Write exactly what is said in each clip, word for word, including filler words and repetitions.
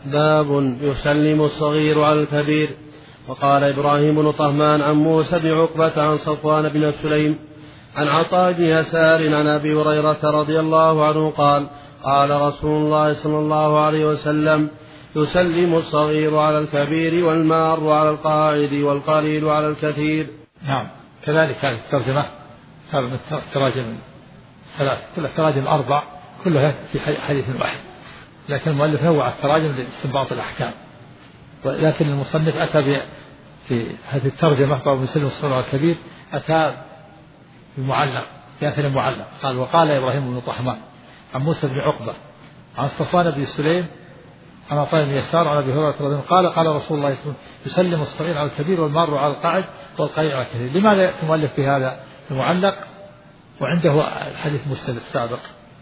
باب يسلم الصغير على الكبير. وقال إبراهيم بن طهمان عن موسى بن عقبة عن صفوان بن سليم عن عطاء بن يسار عن أبي هريرة رضي الله عنه قال قال رسول الله صلى الله عليه وسلم يسلم الصغير على الكبير والمار على القاعد والقليل على الكثير. نعم. كذلك هذه الترجمة تراجم ثلاث، كل التراجم أربع كلها في حديث واحد، لكن المؤلف نوع التراجم لاستنباط الأحكام، ولكن المصنف أتى في هذه الترجمة باب يسلم الصغير على الكبير أتى بمعلق في آخر المعلق قال وقال إبراهيم بن طهمان عن موسى بن عقبة عن صفوان بن سليم عن عطاء بن يسار عن أبي هريرة رضي الله عنه قال قال رسول الله صلى الله عليه وسلم يسلم الصغير على الكبير والمار على القاعد والقليل على الكثير. لماذا يأتي المؤلف في هذا المعلق وعنده الحديث مسند السابق؟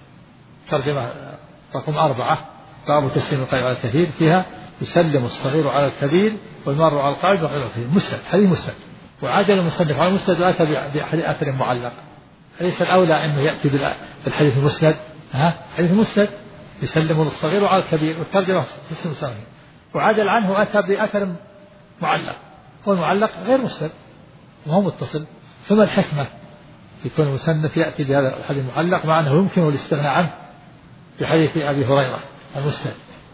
ترجمة رقم أربعة باب تسليم القليل على الكثير فيها يسلم الصغير على الكبير والمار على القاعد والقليل على الكثير، مسند، حديث مسند. وعادل المصنف على المسند وأتى بحديث أثر معلق. أليس الأولى أنه يأتي بالحديث المسند؟ ها حديث مسند يسلم الصغير على الكبير والترجمة تسلم الصغير، وعادل عنه أتى بأثر معلق والمعلق غير مسند وهو متصل. فما الحكمة يكون المصنف يأتي بهذا الحديث المعلق مع أنه يمكن الاستغناء عنه بحديث أبي هريرة المسند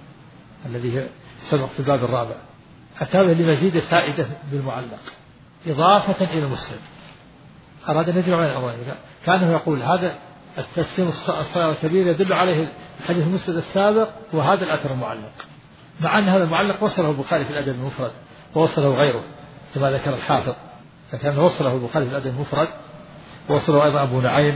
الذي سبق في الباب الرابع؟ أتى لمزيد فائدة بالمعلق إضافة إلى المسند. أراد أن يجمع بين الأمرين، كانه يقول هذا التسليم الصغير الكبير يدل عليه الحديث المسند السابق وهذا الأثر المعلق، مع أن هذا المعلق وصله البخاري في الأدب المفرد ووصله غيره كما ذكر الحافظ، لكنه وصله البخاري في الأدب المفرد ووصله أيضا أبو نعيم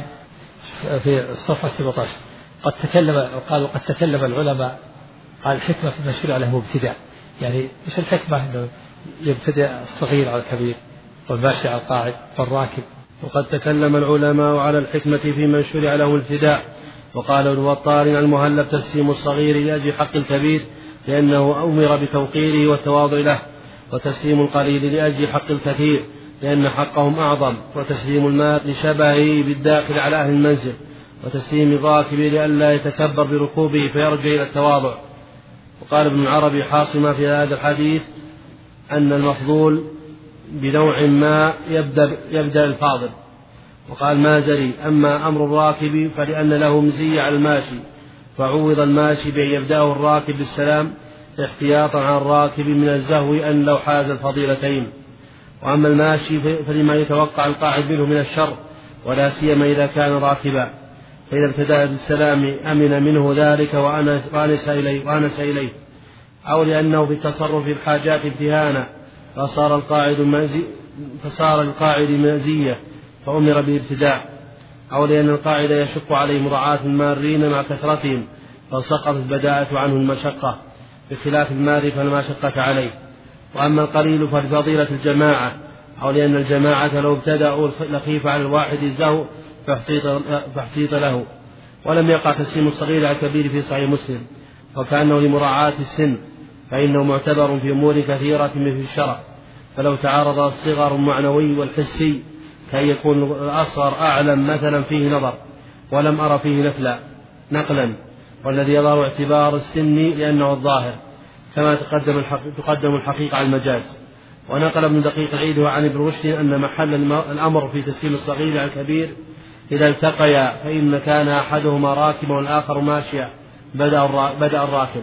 في الصفحة سبعة عشر. قد تكلم قالوا قد تكلم العلماء على الحكمة في المشهور عليه مبتدع، يعني مش الحكمة أنه يبتدع الصغير على الكبير والماشي على القاعد والراكب. وقد تكلم العلماء على الحكمة في من شرع له الفداء. وقال ابن بطال عن المهلب تسليم الصغير لأجل حق الكبير لأنه أمر بتوقيره والتواضع له، وتسليم القليل لأجل حق الكثير لأن حقهم أعظم، وتسليم المال لشبهه بالداخل على أهل المنزل، وتسليم الراكب لئلا يتكبر بركوبه فيرجع إلى التواضع. وقال ابن العربي حاصما في هذا الحديث أن المفضول بنوع ما يبدأ, يبدأ الفاضل. وقال مازري أما أمر الراكب فلأن له مزية على الماشي فعوض الماشي بأن يبدأه الراكب بالسلام احتياطا على الراكب من الزهو أن لو حاز الفضيلتين. وأما الماشي فلما يتوقع القاعد منه من الشر ولا سيما إذا كان راكبا، فإذا ابتدأ بالسلام أمن منه ذلك وأنس إليه, وأنس إليه، أو لأنه في التصرف الحاجات امتهانا فصار القاعد مزي فصار القاعد مزية فأمر بالابتداء، أو لأن القاعد يشق عليه مراعاة المارين مع كثرتهم فسقطت البداءة عنه المشقة بخلاف المار فلا مشقة عليه. وأما القليل فلفضيلة الجماعة، أو لأن الجماعة لو ابتدأوا لخيف على الواحد الزهو فاحتيط له. ولم يقع تسليم الصغير على الكبير في صحيح مسلم، وكأنه لمراعاة السن فإنه معتبر في أمور كثيرة من في الشرع، فلو تعارض الصغر المعنوي والحسي كأن يكون الأصغر أعلم مثلا فيه نظر ولم أرى فيه نقلا نقلا والذي يظهر اعتبار السن لأنه الظاهر كما تقدم تقدم الحقيقة على المجاز. ونقل ابن دقيق العيد عن ابن رشد أن محل الأمر في تسليم الصغير على الكبير إذا التقيا فإن كان أحدهما راكبا والآخر ماشيا بدأ الراكب،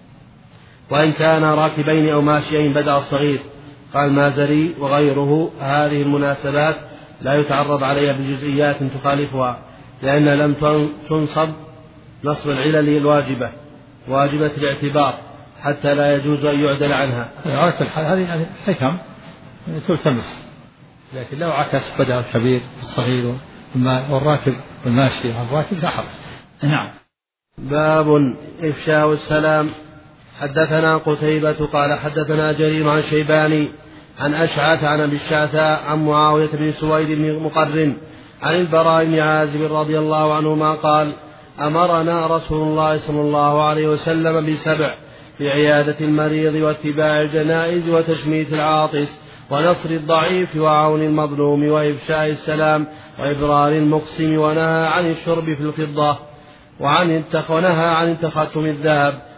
وإن كان راكبين أو ماشيين بدأ الصغير. قال مازري وغيره هذه المناسبات لا يتعرض عليها بجزئيات تخالفها لأن لم تنصب نصب العلل الواجبة واجبة الاعتبار حتى لا يجوز أن يعدل عنها. هذه يعني حكم تلتمس، لكن لو عكس بدأ الكبير الصغير والراكب والماشي على الراكب لا حرج. نعم. باب إفشاء السلام. حدثنا قتيبة قال حدثنا جرير عن شيباني عن أشعث عن أبي الشعثاء عن معاوية بن سويد بن مقرن عن البراء بن عازب رضي الله عنهما قال أمرنا رسول الله صلى الله عليه وسلم بسبع: بعيادة المريض واتباع الجنائز وتشميت العاطس ونصر الضعيف وعون المظلوم وإفشاء السلام وإبرار المقسم، ونهى عن الشرب في الفضة وعن ونهى عن تختم الذهب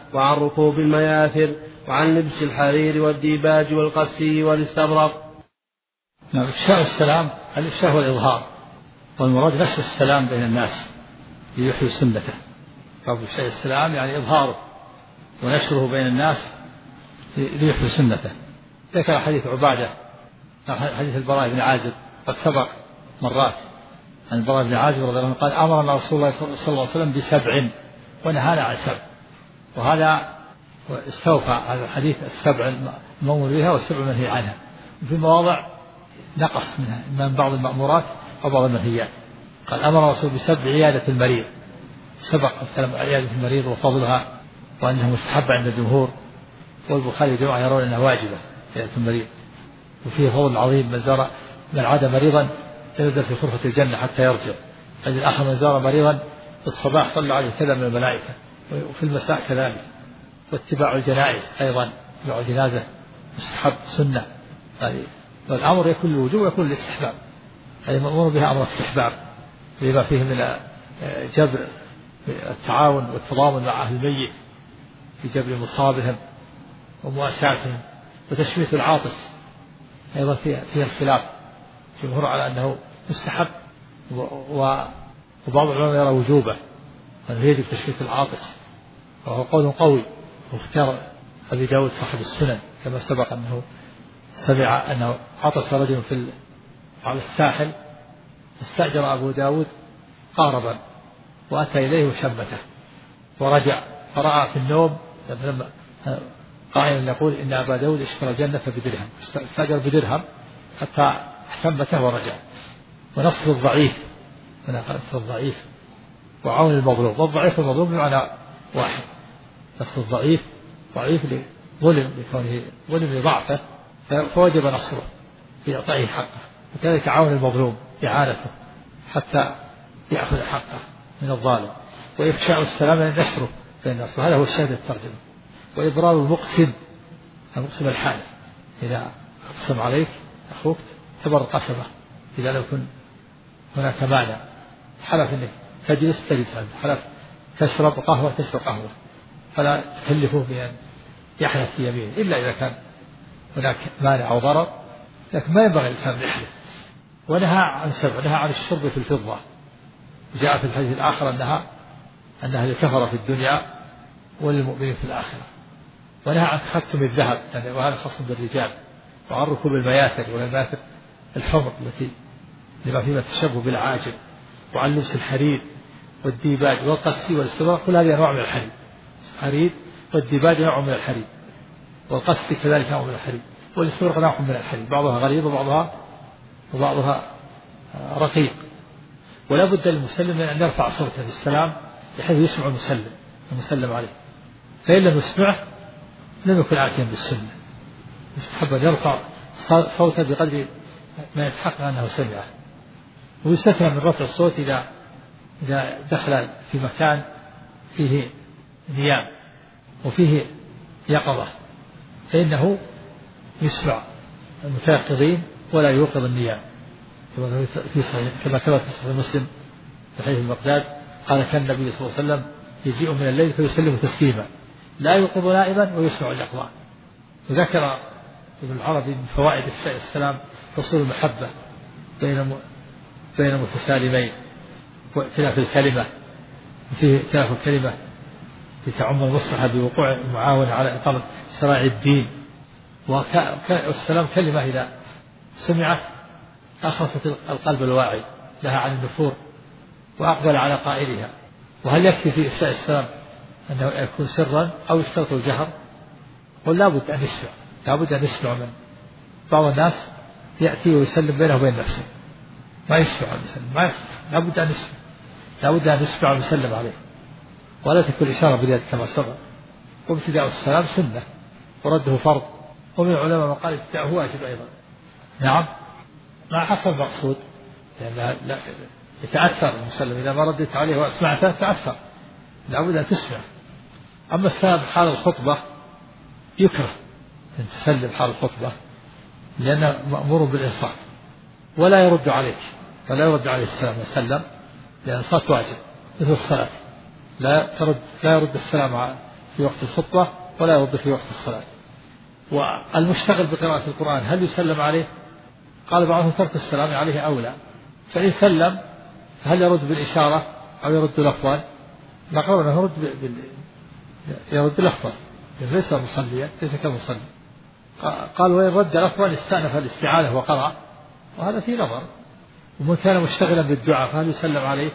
وعن ركوب المياثر وعن لبس الحرير والديباج والقسي والاستبرق. نعم. إفشاء السلام، الإفشاء هو الإظهار، والمراد نشر السلام بين الناس ليحيوا سنته. فإفشاء السلام يعني إظهاره ونشره بين الناس ليحيوا سنته. ذكر حديث عبادة، حديث البراء بن عازب قد سبق مرات عن البراء بن عازب رضي الله عنه قال أمرنا رسول الله صلى الله عليه وسلم بسبع ونهانا عن سبع، وهذا استوفى هذا الحديث السبع المأمور بها والسبع المنهي عنها. في مواضع نقص منها من بعض المأمورات أو بعض المنهيات. قال أمر الرسول بسبع عيادة المريض، سبق الكلام عيادة المريض وفضلها وأنها مستحبة عند الجمهور، والبخاري وجماعة يرون أنها واجبة عيادة المريض، وفيه فضل عظيم. من زار من عاد مريضا ينزل في غرفة الجنة حتى يرجع. قال الآخر من زار مريضا في الصباح صلى عليه كذا من الملائكة، وفي المساء كذلك. واتباع الجنائز أيضا، اتباع الجنازة مستحب سنة. يعني والأمر يكون الوجوب ويكون الاستحباب، يعني مأمور بها أمر استحباب لما فيه من جبر التعاون والتضامن مع أهل الميت في جبر مصابهم ومواساتهم، وتشميت العاطس أيضا فيها فيه الخلاف. جمهور على أنه مستحب، وبعض العلماء يرى وجوبه أنه يجب تشميت العاطس، وهو قول قوي. واختار أبي داود صاحب السنن كما سبق أنه سمع أنه عطس رجل في على الساحل، فاستأجر أبو داود قاربا وأتى إليه وشمته ورجع، فرأى في النوم قائلا يقول إن أبا داود اشترى الجنة بدرهم، استأجر بدرهم حتى شمته ورجع. ونصر الضعيف، هنا نصر الضعيف وعون المظلوم، والضعيف والمظلوم بمعنى واحد. نصر الضعيف ضعيف لظلم لكونه ظلم لضعفه فوجب نصره في إعطائه حقه، وكذلك عون المظلوم إعانته حتى يأخذ حقه من الظالم. وإفشاء السلام يعني نشره بين الناس، وهذا هو الشاهد الترجمة. وإبرار المقسم، المقسم الحالف، إذا أقسم عليك أخوك تبر قسمه، إذا لم يكن هناك مانع، حلف إنك تجلس تجلس، حلف تشرب قهوة تشرب قهوة، فلا تكلفه بأن يحلف في يمينه إلا إذا كان هناك مانع أو ضرر، لكن ما ينبغي الإنسان أن يحلف. ونهى عن سبع، نهى عن الشرب في الفضة، جاء في الحديث الآخر أنها أنها لكفر في الدنيا وللمؤمنين في الآخرة. ونهى عن تختم الذهب، يعني وهذا خاص بالرجال. وعن ركوب المياثر، والمياثر الحمر التي لما فيها التشبه بالعاجل. وعن لبس الحرير والديباج والقسي والاستبرق، كل هذه أنواع من الحرير. الحرير والديباج نوع من الحرير، والقسي كذلك نوع من الحرير، والاستبرق نوع من الحرير، بعضها غليظ وبعضها وبعضها رقيق. ولا بد للمسلم من أن يرفع صوته في السلام بحيث يسمع المسلم المسلم عليه، فإن لم يسمعه لم يكن آتيا بالسنة. يستحب أن يرفع صوته بقدر ما يتحقق أنه سمعه. ويستثنى من رفع الصوت إذا إذا دخل في مكان فيه نيام وفيه يقظة، فإنه يسمع المتيقظين ولا يوقظ النيام، كما في صحيح كما ثبت في صحيح مسلم في حديث المقداد قال كان النبي صلى الله عليه وسلم يجيء من الليل فيسلم تسليما لا يوقظ نائما ويسمع اليقظان. وذكر ابن العربي من فوائد إفشاء السلام حصول المحبة بين بين المتسالمين، واختلاف الكلمة، وفيه اختلاف الكلمة لتعم المصلحة بوقوع المعاونة على إقامة شرائع الدين. والسلام كلمة إذا سمعت أخصت القلب الواعي لها عن النفور وأقبل على قائلها. وهل يكفي في إفشاء السلام أنه يكون سرا أو يشترط الجهر؟ قل لا بد أن يسمع، لا بد أن يسمع. من بعض الناس يأتي ويسلم بينه وبين نفسه ما يسمع المسلم، ما يسمع، لا بد أن يسمع، لا بد أن يسمع ويسلم عليه، ولا تكون إشارة باليد كما سبق. وابتداء السلام سنة ورده فرض، ومن العلماء من قال ابتداءه واجب أيضا. نعم، ما حصل مقصود لأن لا يتأثر المسلم إذا ما ردت عليه وأسمعته تأثر، لا بد أن تسمع. أما السلام حال الخطبة يكره أن تسلم حال الخطبة لأنه مأمور بالإنصات، ولا يرد عليك ولا يرد عليه السلام وسلم، لأن الإنصات واجب مثل الصلاة، لا ترد لا يرد السلام في وقت الخطبة ولا يرد في وقت الصلاة. والمشتغل بقراءة القرآن هل يسلم عليه؟ قال بعضهم ترك السلام عليه أولى، فإن سلم هل يرد بالإشارة أو يرد لفظا؟ نقول أنه يرد بال... يرد لفظا ليس مصليا، ليس كمصلي. قال وإن رد لفظا استأنف الاستعاذة وقرأ، وهذا في نظر. ومن كان مشتغلا بالدعاء فهل يسلم عليه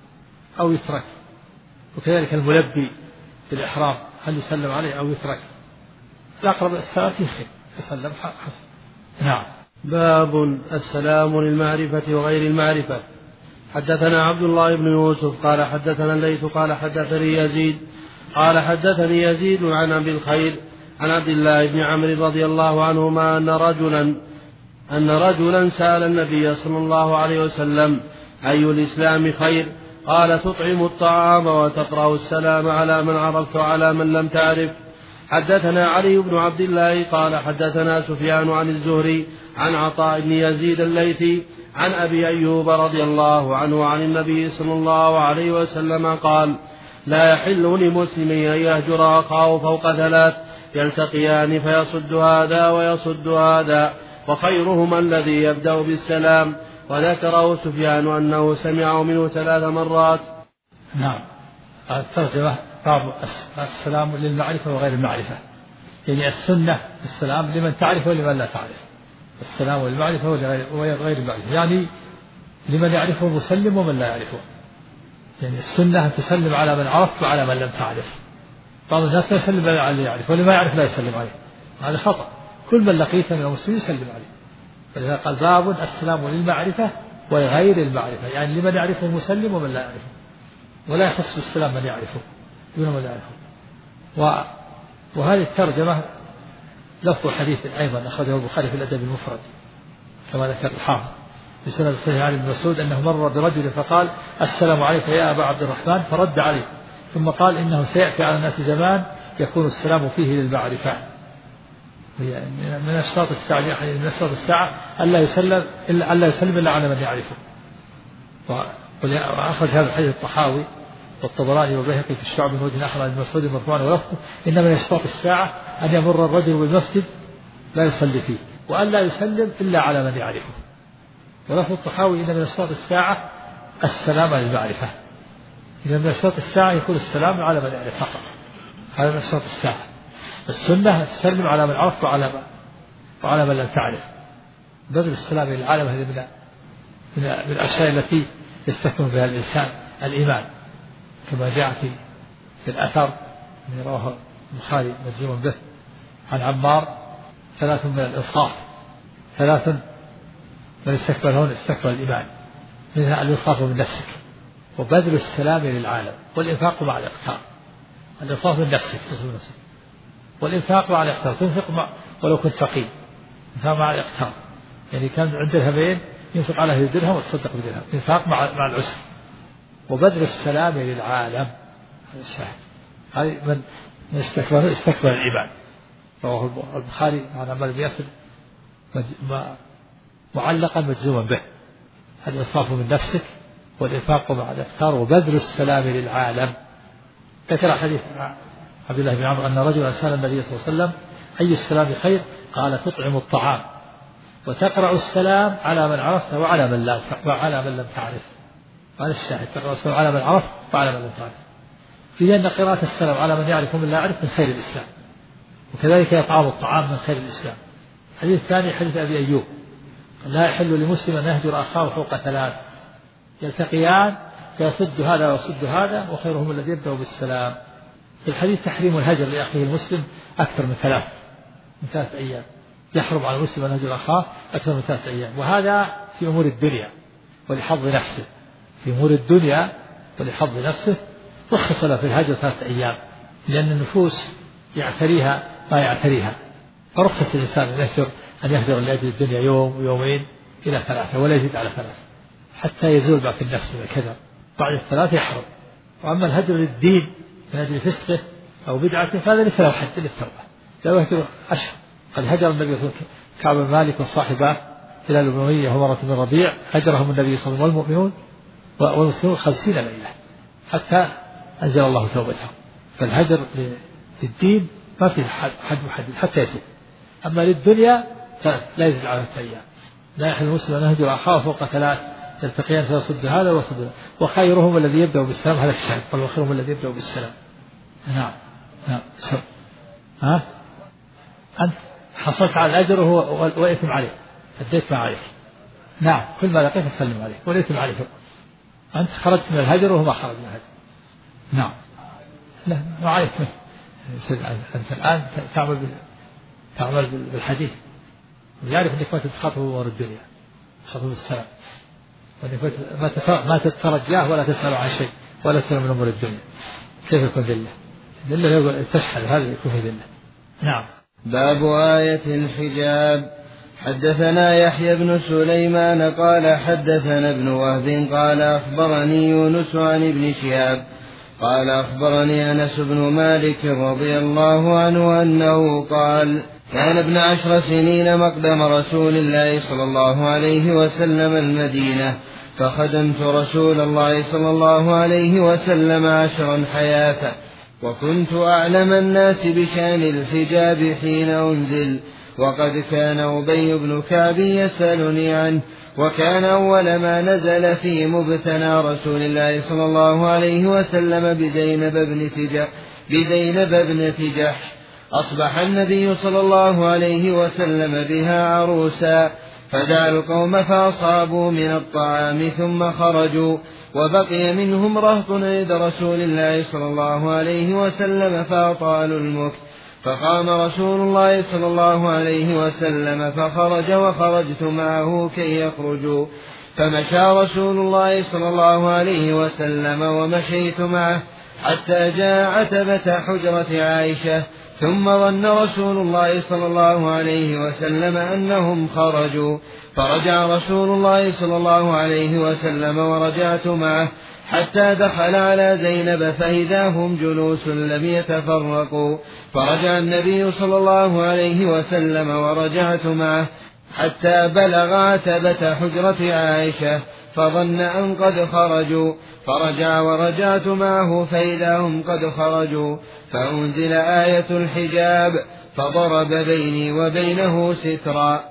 أو يترك؟ وكذلك الملبي بالإحرام هل يسلم عليه أو يترك؟ الأقرب السلام في خير، يسلم حسن. نعم. باب السلام للمعرفة وغير المعرفة. حدثنا عبد الله بن يوسف قال حدثنا الليث قال حدثني يزيد قال حدثني يزيد عن أبي الخير عن عبد الله بن عمرو رضي الله عنهما أن رجلا أن رجلا سأل النبي صلى الله عليه وسلم أي الإسلام خير؟ قال تطعم الطعام وتقرأ السلام على من عرفت وعلى من لم تعرف. حدثنا علي بن عبد الله قال حدثنا سفيان عن الزهري عن عطاء بن يزيد الليثي عن أبي أيوب رضي الله عنه عن النبي صلى الله عليه وسلم قال لا يحل لمسلم أن يهجر أخاه فوق ثلاث يلتقيان فيصد هذا ويصد هذا وخيرهما الذي يبدأ بالسلام. وذكره سفيان أنه سمعه منه ثلاث مرات. نعم. الترجمة باب السلام للمعرفة وغير المعرفة، يعني السنة السلام لمن تعرف ولمن لا تعرف. السلام للمعرفة وغير المعرفة، يعني لمن يعرفه مسلم ومن لا يعرفه. يعني السنة أن تسلم على من عرفت وعلى من لم تعرف. بعض الناس لا يسلم على اللي يعرف ولما يعرف لا يسلم عليه، هذا خطأ. كل من لقيته من المسلمين يسلم عليه. فلذا قال باب السلام للمعرفة وغير المعرفة، يعني لمن يعرفه مسلم ومن لا يعرفه، ولا يخص السلام من يعرفه دون من لا يعرفه. و... وهذه الترجمة لفظ حديث أيضا أخرجه البخاري في الأدب المفرد كما ذكر الحافظ في سنة الصحيح عن ابن مسعود أنه مر برجل فقال السلام عليك يا أبا عبد الرحمن، فرد عليه ثم قال إنه سيأتي على الناس زمان يكون السلام فيه للمعرفة. من أشراط الساعة من أشراط الساعة ألا يسلم إلا ألا يسلم إلا على من يعرفه. وأخرج هذا الحديث الطحاوي والطبراني والبيهقي في الشعب من وجه آخر عن ابن مسعود مرفوعا ولفظه إن من أشراط الساعة أن يمر الرجل بالمسجد لا يصلي فيه وأن لا يسلم إلا على من يعرفه. ولفظ الطحاوي إن من أشراط الساعة السلام على المعرفة، إن من أشراط الساعة يكون السلام على من يعرف فقط. هذا من أشراط الساعة. السنة تسلم على من عرف وعلى من وعلى من لم تعرف. بذل السلام للعالم هذه من من الأشياء التي يستكمل بها الإنسان الإيمان، كما جاء في في الأثر من رواه البخاري مجزوم به عن عمار ثلاث من الإنصاف، ثلاث من استكملهن استكمل الإيمان، منها الإنصاف من نفسك وبذل السلام للعالم والإنفاق مع الإقتار. الإنصاف من نفسك تصل نفسك والإنفاق مع الإقتار، تنفق مع ولو كنت فقير، إنفاق مع الإقتار يعني كان عند درهمين ينفق على درهم وتصدق بدرهم، إنفاق مع مع العسر. وبذل السلام للعالم هذا الشاهد، هذه من استكمل استكمل الإيمان. رواه البخاري عن عمار بن ياسر معلقا مجزوما به. الإنصاف من نفسك والإنفاق مع الإقتار وبذل السلام للعالم. ذكر حديث عبد الله بن عمرو أن رجلا سأل النبي صلى الله عليه وسلم أي السلام خير؟ قال تطعم الطعام وتقرأ السلام على من عرفت وعلى من لا وعلى من لم تعرف. هذا الشاهد، تقرأ السلام على من عرفت وعلى من لم تعرف، في أن قراءة السلام على من يعرف ومن لا يعرف من خير الإسلام، وكذلك إطعام الطعام من خير الإسلام. الحديث الثاني حديث أبي أيوب لا يحل لمسلم أن يهجر أخاه فوق ثلاث يلتقيان فيصد هذا ويصد هذا وخيرهم الذي يبدأ بالسلام. في الحديث تحريم الهجر لأخيه المسلم أكثر من ثلاث من ثلاث أيام، يحرم على المسلم أن يهجر أخاه أكثر من ثلاث أيام، وهذا في أمور الدنيا ولحظ نفسه. في أمور الدنيا ولحظ نفسه رخص له في الهجر ثلاث أيام، لأن النفوس يعتريها ما يعتريها، فرخص الإنسان أن يهجر أن يهجر لأجل الدنيا يوم ويومين إلى ثلاثة ولا يزيد على ثلاثة حتى يزول ما في النفس من الكذب. بعد الثلاث يحرم. وأما الهجر للدين من أجل فسقه أو بدعته فهذا ليس له حد للتوبة، لا يهجر أشهر. قد هجر النبي صلى الله عليه وسلم كعب بن مالك وصاحبه هلال بن أمية ومرة بن ربيع، هجرهم النبي صلى الله عليه وسلم والمؤمنون والمسلمون خمسين ليلة حتى أنزل الله توبتهم. فالهجر في الدين ما في حد محدد حتى يتوب. أما للدنيا فلا يزيد على الأيام. لا يحل المسلم أن يهجر أخاه فوق ثلاث يلتقيان فيصد هذا ويصد، وخيرهم الذي يبدأ بالسلام. هذا الشاهد، قال وخيرهم الذي يبدأ بالسلام. نعم نعم. ها أنت حصلت على الأجر وهو وإثم عليه، أديت ما عليك. نعم، كل ما لقيت سلم عليه والإثم عليه. أنت خرجت من الهجر وهو ما خرج من الهجر. نعم. لا ما عليك منه. أنت الآن تعمل تعمل بالحديث ويعرف أنك ما تتخاطب أمور الدنيا، تخاطب بالسلام، وأنك ما تترجاه ولا تسأل عن شيء ولا تسأل من أمور الدنيا. كيف يكون ذلة؟ ذلة يقول تشحذ، هذا يكون ذلة. نعم. باب آية الحجاب. حدثنا يحيى بن سليمان قال حدثنا ابن وهب قال أخبرني يونس عن ابن شهاب قال أخبرني أنس بن مالك رضي الله عنه أنه قال كان ابن عشر سنين مقدم رسول الله صلى الله عليه وسلم المدينة، فخدمت رسول الله صلى الله عليه وسلم عشرا حياة، وكنت أعلم الناس بشأن الحجاب حين أنزل، وقد كان أبي بن كعب يسألني عنه، وكان أول ما نزل في مبتنى رسول الله صلى الله عليه وسلم بزينب بنت بزينب بنت جحش. أصبح النبي صلى الله عليه وسلم بها عروسا، فدعا القوم فأصابوا من الطعام ثم خرجوا، وبقي منهم رهط عند رسول الله صلى الله عليه وسلم فأطالوا المكث، فقام رسول الله صلى الله عليه وسلم فخرج وخرجت معه كي يخرجوا، فمشى رسول الله صلى الله عليه وسلم ومشيت معه حتى جاء عتبة حجرة عائشة، ثم ظن رسول الله صلى الله عليه وسلم أنهم خرجوا، فرجع رسول الله صلى الله عليه وسلم ورجعت معه حتى دخل على زينب فإذا هم جلوس لم يتفرقوا، فرجع النبي صلى الله عليه وسلم ورجعت معه حتى بلغ عتبة حجرة عائشة فظن أن قد خرجوا، فرجع ورجعت معه فإذا هم قد خرجوا، فأنزل آية الحجاب فضرب بيني وبينه سترا.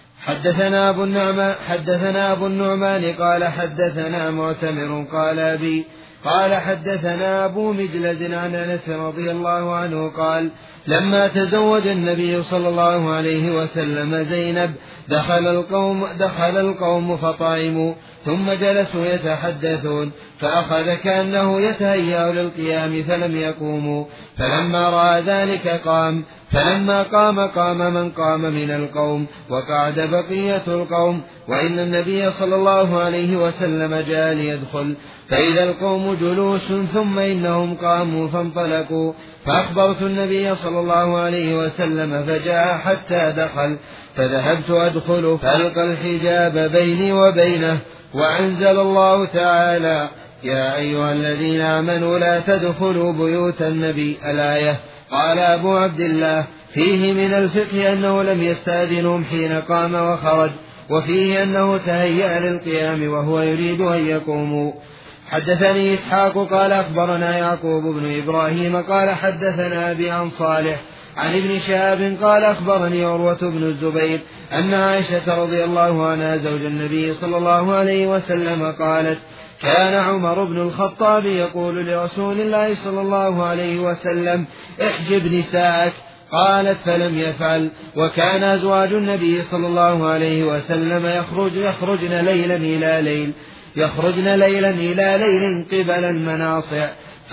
حدثنا أبو النعمان حدثنا أبو النعمان قال حدثنا معتمر قال أبي قال حدثنا أبو مجلد عن أنس رضي الله عنه قال لما تزوج النبي صلى الله عليه وسلم زينب دخل القوم, دخل القوم فطعموا ثم جلسوا يتحدثون، فأخذ كأنه يتهيأ للقيام فلم يقوموا، فلما رأى ذلك قام، فلما قام قام من قام من القوم وقعد بقية القوم، وإن النبي صلى الله عليه وسلم جاء ليدخل فإذا القوم جلوس، ثم إنهم قاموا فانطلقوا، فأخبرت النبي صلى الله عليه وسلم فجاء حتى دخل، فذهبت أدخل فألقى الحجاب بيني وبينه، وأنزل الله تعالى يا أيها الذين آمنوا لا تدخلوا بيوت النبي الآية. قال أبو عبد الله فيه من الفقه أنه لم يستأذنهم حين قام وخرج، وفيه أنه تهيأ للقيام وهو يريد أن يقوموا. حدثني إسحاق قال أخبرنا يعقوب بن إبراهيم قال حدثنا أبي عن صالح عن ابن شهاب قال أخبرني عروة بن الزبير أن عائشة رضي الله عنها زوج النبي صلى الله عليه وسلم قالت كان عمر بن الخطاب يقول لرسول الله صلى الله عليه وسلم احجب نساءك، قالت فلم يفعل، وكان أزواج النبي صلى الله عليه وسلم يخرج يخرجن ليلا إلى ليل يخرجن ليلا إلى ليل قبل المناصع،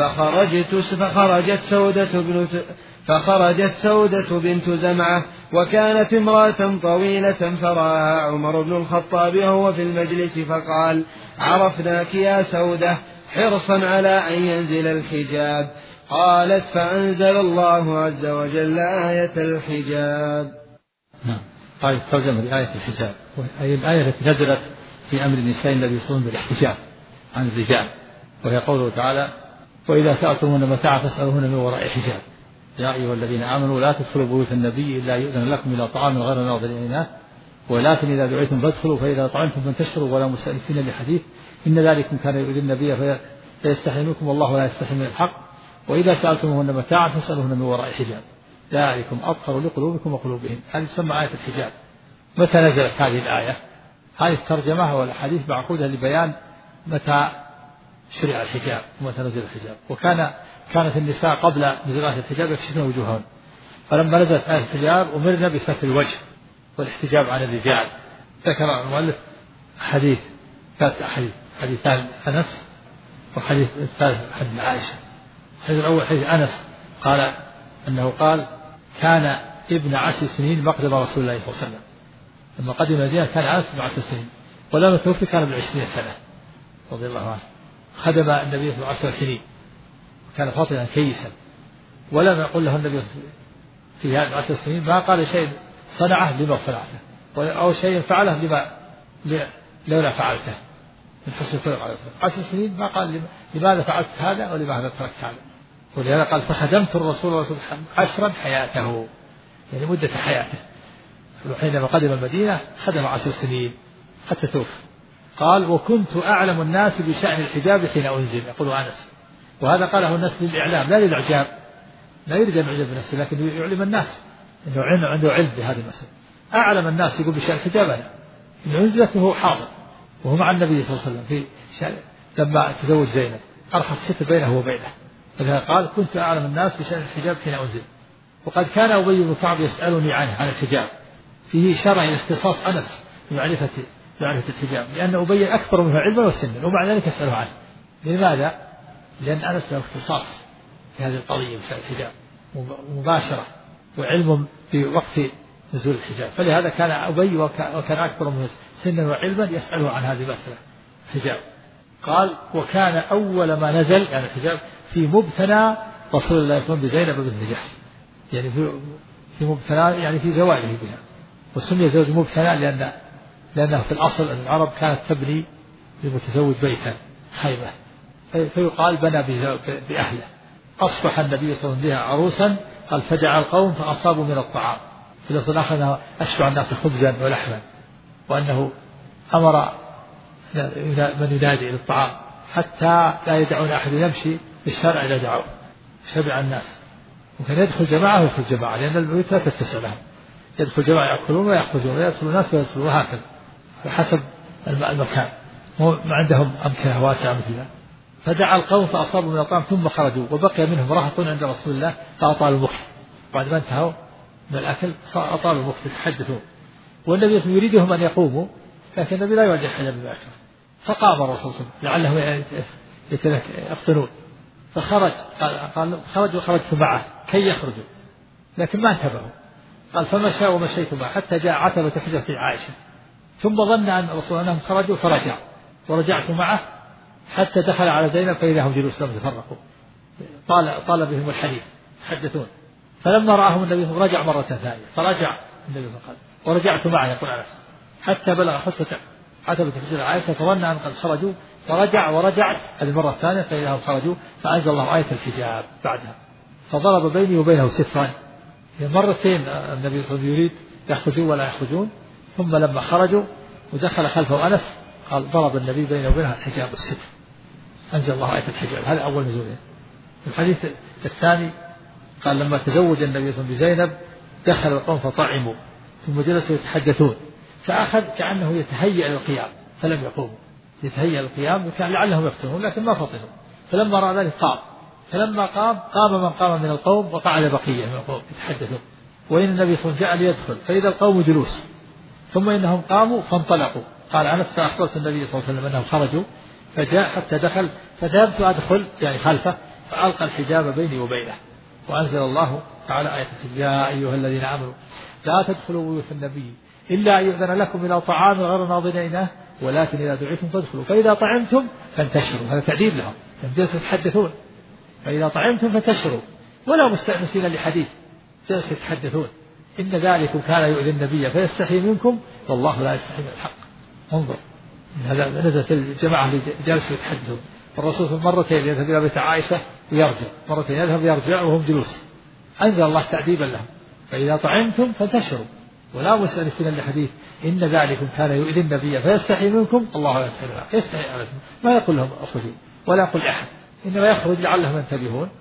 فخرجت فخرجت سودة بنت فخرجت سودة بنت زمعة وكانت امرأة طويلة، فرآها عمر بن الخطاب وهو في المجلس فقال عرفناك يا سودة، حرصا على أن ينزل الحجاب. قالت فأنزل الله عز وجل آية الحجاب. نعم. آية ترجمة لآية الحجاب، وهي الآية التي نزلت في أمر النساء الذي يصلون بالاحتجاب عن الرجال، وهي قوله تعالى وإذا سألتمون متاعا فاسألوهن من وراء حجاب، يا أيها الذين آمنوا لا تدخلوا بيوت النبي إلا يؤذن لكم إلى طعام غير ناظرين إناه، ولكن إذا دعيتم فادخلوا فإذا طعمتم فانتشروا ولا مستأنسين لحديث، إن ذلكم كان يؤذي النبي فيستحي منكم والله لا يستحي من الحق، وإذا سألتموهن متاعا فاسألوهن من وراء حجاب ذلكم أطهر لقلوبكم وقلوبهم. هذه تسمى آية الحجاب. متى نزلت هذه الآية؟ هذه الترجمة والحديث معقودة لبيان متى شرع الحجاب ومتى نزل الحجاب. وكان كانت النساء قبل نزول آية الحجاب يكشفن وجوههن، فلما نزلت آية الحجاب أمرنا بستر الوجه والاحتجاب عن الرجال. ذكر المؤلف حديث ثلاث أحاديث، حديثان أنس وحديث الثالث حديث عائشة. الحديث الأول حديث أنس قال أنه قال كان ابن عشر سنين مقدم رسول الله صلى الله عليه وسلم، لما قدم المدينة كان أنس ابن عشر سنين، ولما توفي كان ابن عشرين سنة رضي الله عنه. خدم النبي صلى الله عليه وسلم عشر سنين، كان فاطنا كيسا، ولم يقل له النبي في هذه العشر سنين ما قال شيء صنعه لما صنعته أو شيء فعله لما لولا فعلته من حسن الخلق عليه الصلاة والسلام. عشر سنين ما قال لماذا فعلت هذا ولماذا تركت هذا، ولهذا قال فخدمت الرسول والرسول عشرا حياته، يعني مدة حياته. حينما قدم المدينة خدم عشر سنين حتى توفي. قال وكنت أعلم الناس بشأن الحجاب حين أنزل، يقول أنس، وهذا قاله الناس للإعلام لا للإعجاب، لا يريد أن يعجب بنفسه لكن يعلم الناس أنه عنده علم بهذه المسألة. أعلم الناس يقول بشأن الحجاب أنا إن أنزلت وهو حاضر وهو مع النبي صلى الله عليه وسلم في شأن لما تزوج زينب أرخى الستر بينه وبينه، فلذا قال كنت أعلم الناس بشأن الحجاب حين أنزل. وقد كان أبي بن كعب يسألني عنه عن الحجاب، فيه إشارة إلى اختصاص أنس بمعرفة معرفة الحجاب، لأن أبي أكبر منه علما وسنا ومع ذلك يسأله عنه. لماذا؟ لأن أنس له اختصاص في هذه القضية بشأن الحجاب مباشرة وعلم في وقت نزول الحجاب، فلهذا كان أبي وكان أكبر منه سنا وعلما يسأله عن هذه المسألة الحجاب. قال وكان أول ما نزل يعني الحجاب في مبتنى رسول الله صلى الله عليه وسلم بزينب بنت جحش، يعني في في مبتنى يعني في زواجه بها، وسمي زوج مبتنى لأن لأنه في الأصل أن العرب كانت تبني للمتزوج بيتا خيمة، فيقال بنى بأهله. أصبح النبي صلى الله عليه وسلم بها عروسا، قال فدعا القوم فأصابوا من الطعام، في اللفظ الآخر أنه أشبع الناس خبزا ولحما، وأنه أمر من ينادي إلى الطعام حتى لا يدعون أحد يمشي في الشارع إلا دعوه، شبع الناس. وكان يدخل جماعة ويدخل جماعة لأن البيوت لا تتسع لهم، يدخل جماعة يأكلون ويخرجون ويدخل الناس ويدخلون وهكذا بحسب المكان، ما عندهم أمكنة واسعة مثل ذلك. فدعا القوم فأصابوا من الطعام ثم خرجوا، وبقي منهم رهط عند رسول الله فأطالوا المكث، بعد ما انتهوا من الأكل أطالوا المكث يتحدثون، والنبي يريدهم أن يقوموا لكن النبي لا يوجه حدا بالأكل، فقام الرسول صلى الله عليه وسلم لعلهم يفتنون، فخرج قال خرج وخرجت معه كي يخرجوا لكن ما انتبهوا، قال فمشى ومشيت معه حتى جاء عتبة حجرة عائشة، ثم ظن أن الرسول أنهم خرجوا فرجع ورجعت معه حتى دخل على زينب فإذا هم جلوس لم يتفرقوا، طال طال بهم الحديث يتحدثون، فلما رآهم النبي رجع مرة ثانية، فرجع النبي صلى الله عليه وسلم ورجعت معه يقول أنس حتى بلغ حجرة عتبة حجرة عائشة فظن أن قد خرجوا، فرجع ورجعت المرة الثانية فإذا هم خرجوا، فأنزل الله آية الحجاب بعدها، فضرب بيني وبينه سترا، مرتين النبي صلى الله عليه وسلم يريد يخرجون ولا يخرجون، ثم لما خرجوا ودخل خلفه أنس قال ضرب النبي بينه وبينها الحجاب الستر، أنزل الله آية الحجاب. هذا أول نزوله. الحديث الثاني قال لما تزوج النبي صلى الله عليه وسلم بزينب دخل القوم فطعموا ثم جلسوا يتحدثون، فأخذ كأنه يتهيأ للقيام فلم يقوموا، يتهيأ للقيام وكان لعلهم يفتنون لكن ما فطنوا، فلما رأى ذلك قام، فلما قام قام من قام من القوم وقعد بقية من القوم يتحدثون، وإن النبي صلى الله عليه وسلم جعل يدخل فإذا القوم جلوس، ثم إنهم قاموا فانطلقوا. قال أنس فأخبرت النبي صلى الله عليه وسلم أنهم خرجوا فجاء حتى دخل فذهبت أدخل يعني خلفه فألقى الحجاب بيني وبينه، وأنزل الله تعالى آية يا أيها الذين آمنوا لا تدخلوا بيوت النبي إلا أن يؤذن لكم إلى طعام غير ناظرين إناه ولكن إذا دعيتم فادخلوا فإذا طعمتم فانتشروا، هذا تعديل لهم جلسوا يتحدثون، فإذا طعمتم فانتشروا ولا مستأنسين لحديث جلسوا يتحدثون، إن ذلك كان يؤذي النبي فيستحي منكم والله لا يستحي من الحق. انظر هذا نزلت الجماعة اللي جالسوا يتحدثون، الرسول مرتين يذهب إلى بيت عائشة ويرجع، مرتين يذهب ويرجع وهم جلوس، أنزل الله تعذيبا لهم فإذا طعمتم فانتشروا ولا مستأنسين لحديث إن ذلك كان يؤذي النبي فيستحي منكم الله لا يستحي يستحي عليكم، ما يقول لهم اخرجوا ولا يقول أحد، إنما يخرج لعلهم ينتبهون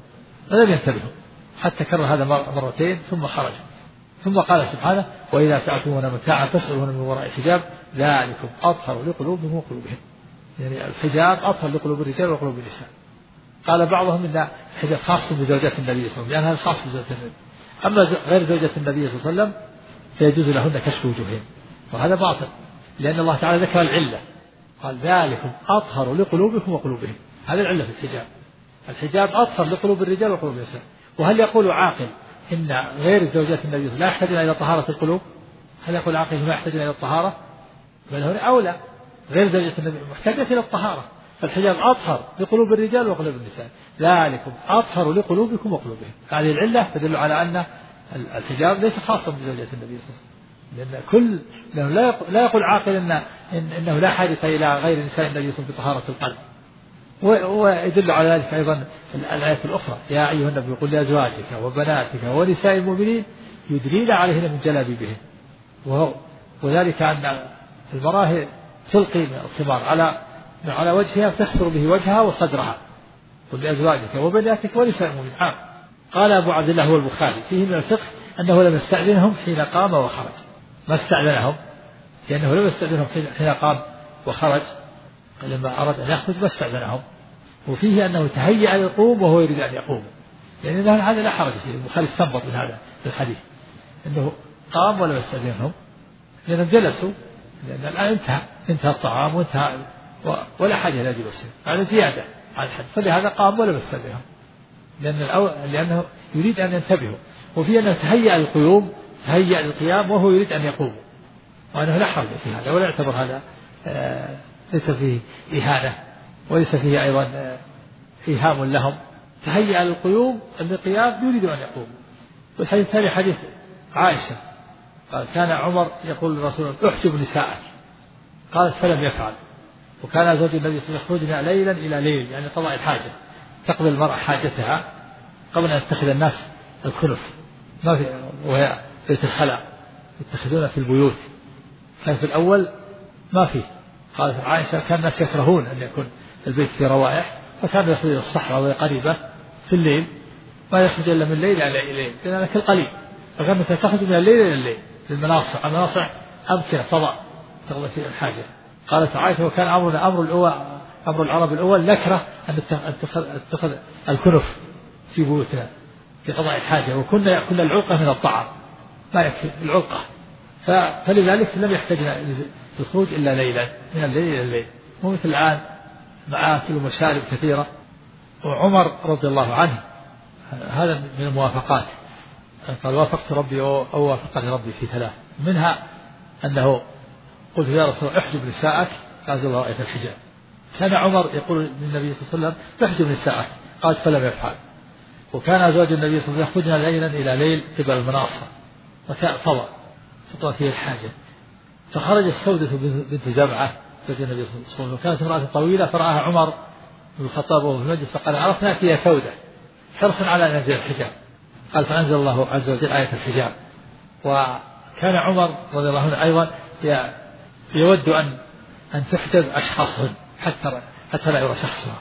فلم ينتبهوا حتى كرر هذا مرتين ثم خرج. ثم قال سبحانه وإذا سألتمونا متاعا فاسألونا من وراء الحجاب ذلكم أطهر لقلوبهم وقلوبهم. يعني الحجاب أطهر لقلوب الرجال وقلوب النساء. قال بعضهم إن الحجاب خاص بزوجات النبي صلى الله عليه وسلم لأنها يعني خاص بزوجات النبي، أما غير زوجات النبي صلى الله عليه وسلم فيجوز لهن كشف وجوههم، وهذا باطل لأن الله تعالى ذكر العلة قال ذلكم أطهر لقلوبكم وقلوبهم. هذه العلة في الحجاب. الحجاب أطهر لقلوب الرجال وقلوب النساء. وهل يقول عاقل إن غير زوجات النبي لا يحتاجون إلى طهارة القلوب؟ هل يقول عاقل ما يحتاجون إلى الطهارة؟ بل هنا أولى، غير زوجات النبي محتاجة إلى الطهارة. فالحجاب أطهر لقلوب الرجال وقلوب النساء. ذلكم أطهر لقلوبكم وقلوبهم. هذه العلة تدل على أن الحجاب ليس خاصا بزوجات النبي صلى الله عليه وسلم، لأن كل لأنه لا يقول عاقل إن إنه لا حاجة إلى غير نساء النبي صلى الله عليه وسلم بطهارة القلب. ويدل على ذلك أيضا الآيات الأخرى يا أيها النبي قل لأزواجك وبناتك ونساء المؤمنين يدلين عليهن من جلابيبهن. وذلك أن المرأة تلقي الخمار على على وجهها تستر به وجهها وصدرها. قل لأزواجك وبناتك ونساء المؤمنين. عام. قال أبو عبد الله هو البخاري فيه من الفقه أنه لم يستأذنهم حين قام وخرج. ما استأذنهم لأنه لم يستأذنهم حين قام وخرج، لما أراد أن يخرج ما استأذنهم. وفيه أنه تهيأ للقوم وهو يريد أن يقوم، لأن يعني هذا لا حرج فيه. البخاري استنبط من هذا الحديث أنه قام ولم يستأذنهم لأنهم جلسوا، لأن الآن انتهى انتهى الطعام وانتهى ولا حاجة إلى جلوسهم، هذا زيادة على الحد، فلهذا قام ولم يستأذنهم لأن الأو... لأنه يريد أن ينتبهوا. وفيه أنه تهيأ للقيوم تهيأ للقيام وهو يريد أن يقوم، وأنه لا حرج في هذا ولا يعتبر هذا آه ليس فيه إهانة وليس فيه أيضا آه إيهام لهم. تهيأ للقيوم للقيام يريد أن يقوم. والحديث الثاني حديث عائشة قال كان عمر يقول للرسول احجب نساءك، قالت فلم يفعل. وكان زوج النبي صلى الله عليه وسلم يخرجنا ليلا إلى ليل يعني قضاء الحاجة، تقضي المرأة حاجتها قبل أن يتخذ الناس الكنف ما في وهي بيت الخلاء يتخذون في البيوت، كان في الأول ما فيه. قالت عائشة كان الناس يكرهون أن يكون البيت في روائح، فكان يخرج إلى الصحراء وهي قريبة في الليل ما يخرج إلا من الليل إلى الليل لأن في القليل، فكان تخرج من الليل إلى الليل للمناصع. المناصع أمكنة فضاء تقضي فيها الحاجة. قالت عائشة وكان أمرنا أمر الأول أمر العرب الأول نكره أن تتخذ الكنف في بيوتنا في قضاء الحاجة، وكنا يأكلنا العلقة من الطعام ما يكفي العلقة، فلذلك لم يحتاجنا الخروج إلا ليلا من الليل إلى الليل. مو مثل الآن معاكل ومشارب كثيرة. وعمر رضي الله عنه هذا من الموافقات، قال وافقت ربي أو وافقني ربي في ثلاث، منها أنه قلت يا رسول الله احجب نساءك فأنزل الله آية الحجاب. كان عمر يقول للنبي صلى الله عليه وسلم احجب نساءك، قالت فلم يفعل. وكان أزواج النبي صلى الله عليه وسلم يخرجنا ليلا إلى ليل قبل المناصة وكان فضى تقضى فيه الحاجة. فخرجت سودة بنت زمعة زوج النبي صلى الله عليه وسلم وكانت امرأة طويلة، فرآها عمر بن الخطاب وهو في المجلس فقال عرفناك يا سودة، حرصا على أن ينزل الحجاب. قال فأنزل الله عز وجل آية الحجاب. وكان عمر رضي الله عنه أيضا يود أن أن تحجب أشخاصهن حتى حتى لا يرى شخصها.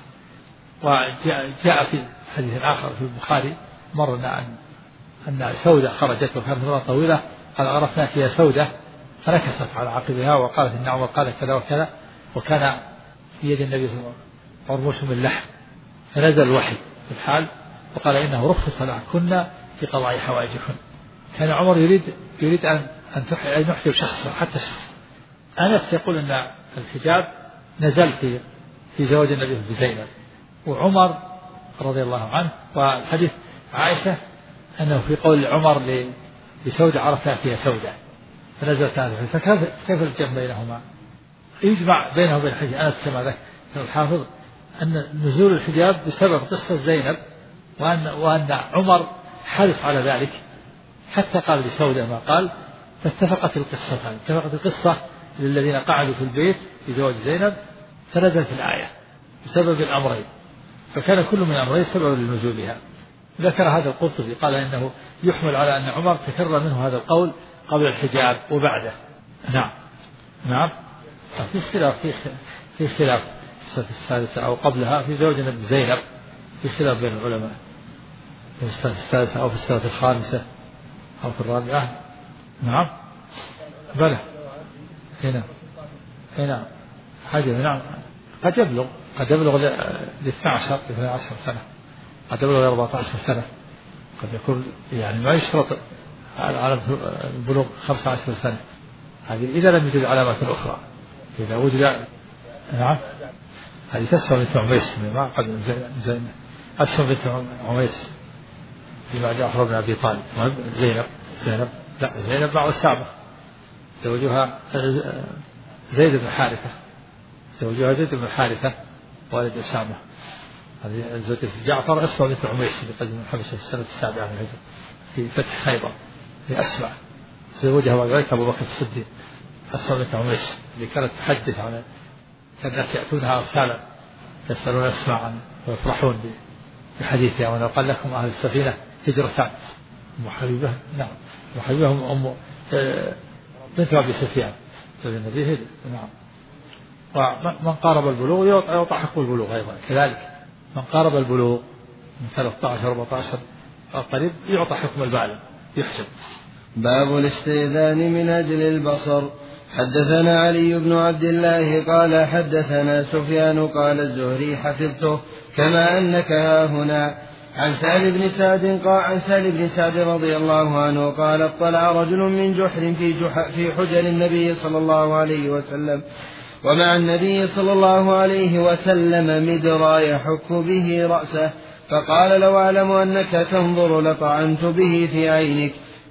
وجاء في حديث آخر في البخاري مرنا أن أن سودة خرجت وكانت امرأة طويلة، قال عرفناك يا سودة، فنكست على عقبها وقالت إن عمر قال كذا وكذا، وكان في يد النبي صلى الله عليه وسلم عرموش من لحم، فنزل الوحي في الحال وقال إنه رخص لكن في قضاء حوائجكن. كان عمر يريد يريد أن أن نحجب شخصا حتى شخص. أنس يقول أن الحجاب نزل في في زواج النبي بزينب وعمر رضي الله عنه. والحديث عائشة أنه في قول عمر لسودة عرفناك يا سودة فنزلت هذا، فكيف كيف الجمع بينهما؟ يجمع بينه وبين الحديث أنس كما ذكر الحافظ أن نزول الحجاب بسبب قصة زينب، وأن وأن عمر حرص على ذلك حتى قال لسودة ما قال، فاتفقت القصتان، اتفقت القصة للذين قعدوا في البيت في زواج زينب فنزلت الآية بسبب الأمرين، فكان كل من الأمرين سببا لنزولها. ذكر هذا القرطبي قال إنه يحمل على أن عمر تكرر منه هذا القول قبل الحجاب وبعده. نعم نعم في خلاف في في خلاف السادسة أو قبلها في زوج زينب، في خلاف بين العلماء. في السنة السادسة أو في السنة الخامسة أو في الرابعة. نعم بلى هنا هنا حاجة نعم قد يبلغ قد يبلغ لاثنى عشر لاثنى عشر سنة، قد يبلغ لأربعة عشر سنة، قد يكون يعني ما يشترط على البلوغ خمسة عشر سنة، هذه إذا لم يوجد علامات أخرى. إذا وجد نعم هذه تسمى بنت عميس، ما قد زين أسمى بنت عميس بعد جعفر بن أبي طالب. زينب زينب لا زينب مع أسامة زوجها زيد بن حارثة، زوجها زيد بن حارثة والد أسامة. هذه زوجة جعفر أسمى بنت عميس اللي قدم الحبشة في السنة السابعة من الهجرة في فتح خيبر، هي أسمى زوجها وذلك أبو بكر الصديق. أسمى بنت عميس اللي كانت تحدث عن الناس يأتونها أرسالا يسألون أسماء عنه ويفرحون بحديثها. وأنا قال لكم أهل السفينة هجرتان. أم حبيبة نعم أم حبيبة أم بنت أبي سفيان النبي هجر نعم. ومن قارب البلوغ يعطى حق البلوغ أيضا كذلك، من قارب البلوغ من ثلاثة عشر أربعة عشر قريب يعطى حكم البالغ يحسب. باب الاستئذان من أجل البصر. حدثنا علي بن عبد الله قال حدثنا سفيان قال الزهري حفظته كما أنك ها هنا عن سهل بن سعد قال عن سهل بن سعد رضي الله عنه قال اطلع رجل من جحر في, جح في حجر النبي صلى الله عليه وسلم ومع النبي صلى الله عليه وسلم مدرى يحك به رأسه فقال لو أعلم أنك تنظر لطعنت به في عينك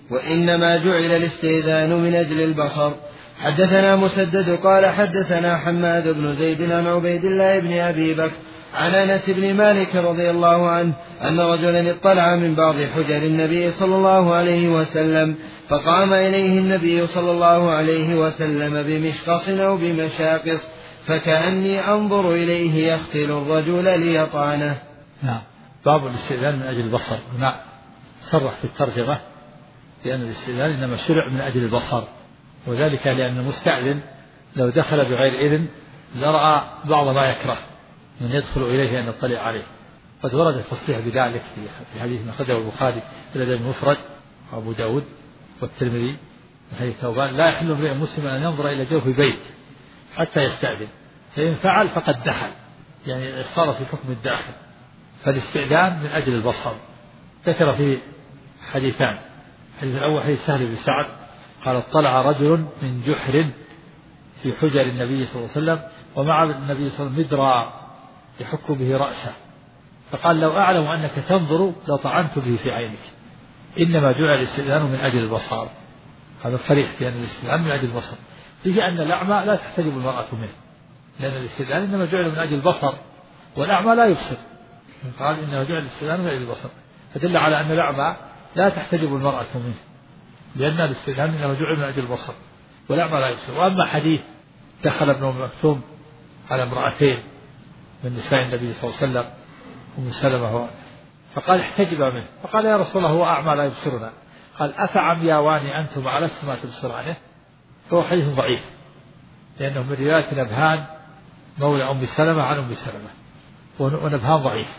وإنما جعل الاستئذان من أجل البصر. حدثنا مسدد قال حدثنا حماد بن زيد عن عبيد الله بن أبي بكر عن أنس بن مالك رضي الله عنه أن رجلا اطلع من بعض حجر النبي صلى الله عليه وسلم فقام إليه النبي صلى الله عليه وسلم بمشقص أو بمشاقص فكأني أنظر إليه يختل الرجل ليطعنه. نعم باب الاستئذان من أجل البصر. نعم صرح في الترجمة لأن الاستئذان إنما شرع من أجل البصر، وذلك لأن المستأذن لو دخل بغير إذن لرأى بعض ما يكره من يدخل إليه أن يطلع عليه. قد ورد التصريح بذلك في حديث ما أخرجه البخاري في الأدب المفرد وأبو داود والترمذي من حديث ثوبان لا يحل امرئ مسلم أن ينظر إلى جوف بيت حتى يستأذن، فإن فعل فقد دخل، يعني صار في حكم الداخل. فالاستئذان من أجل البصر. ذكر فيه حديثان، الحديث الأول حديث سهل بن سعد قال اطلع رجل من جحر في حجر النبي صلى الله عليه وسلم ومع النبي صلى الله عليه وسلم مدرى يحك به رأسه فقال لو أعلم أنك تنظر لطعنت به في عينك إنما جعل الاستئذان من أجل البصر. هذا صريح في أن الاستئذان من أجل البصر، فيه أن الأعمى لا تحتجب المرأة منه، لأن الاستئذان إنما جعل من أجل البصر والأعمى لا يبصر، قال إنما جعل الاستئذان من أجل البصر، فدل على أن الأعمى لا تحتجب المرأة منه، لأن الاستئذان إنما جعل من أجل البصر والأعمى لا يبصر. وأما حديث دخل ابن أم مكتوم على امرأتين من نساء النبي صلى الله عليه وسلم أم سلمة فقال احتجب منه، فقال يا رسول الله هو أعمى لا يبصرنا، قال أفعمياوان أنتم على ما تبصرانه، فهو حديث ضعيف لأنه من رواية نبهان مولى أم سلمة عن أم سلمة، ونبهان ضعيف،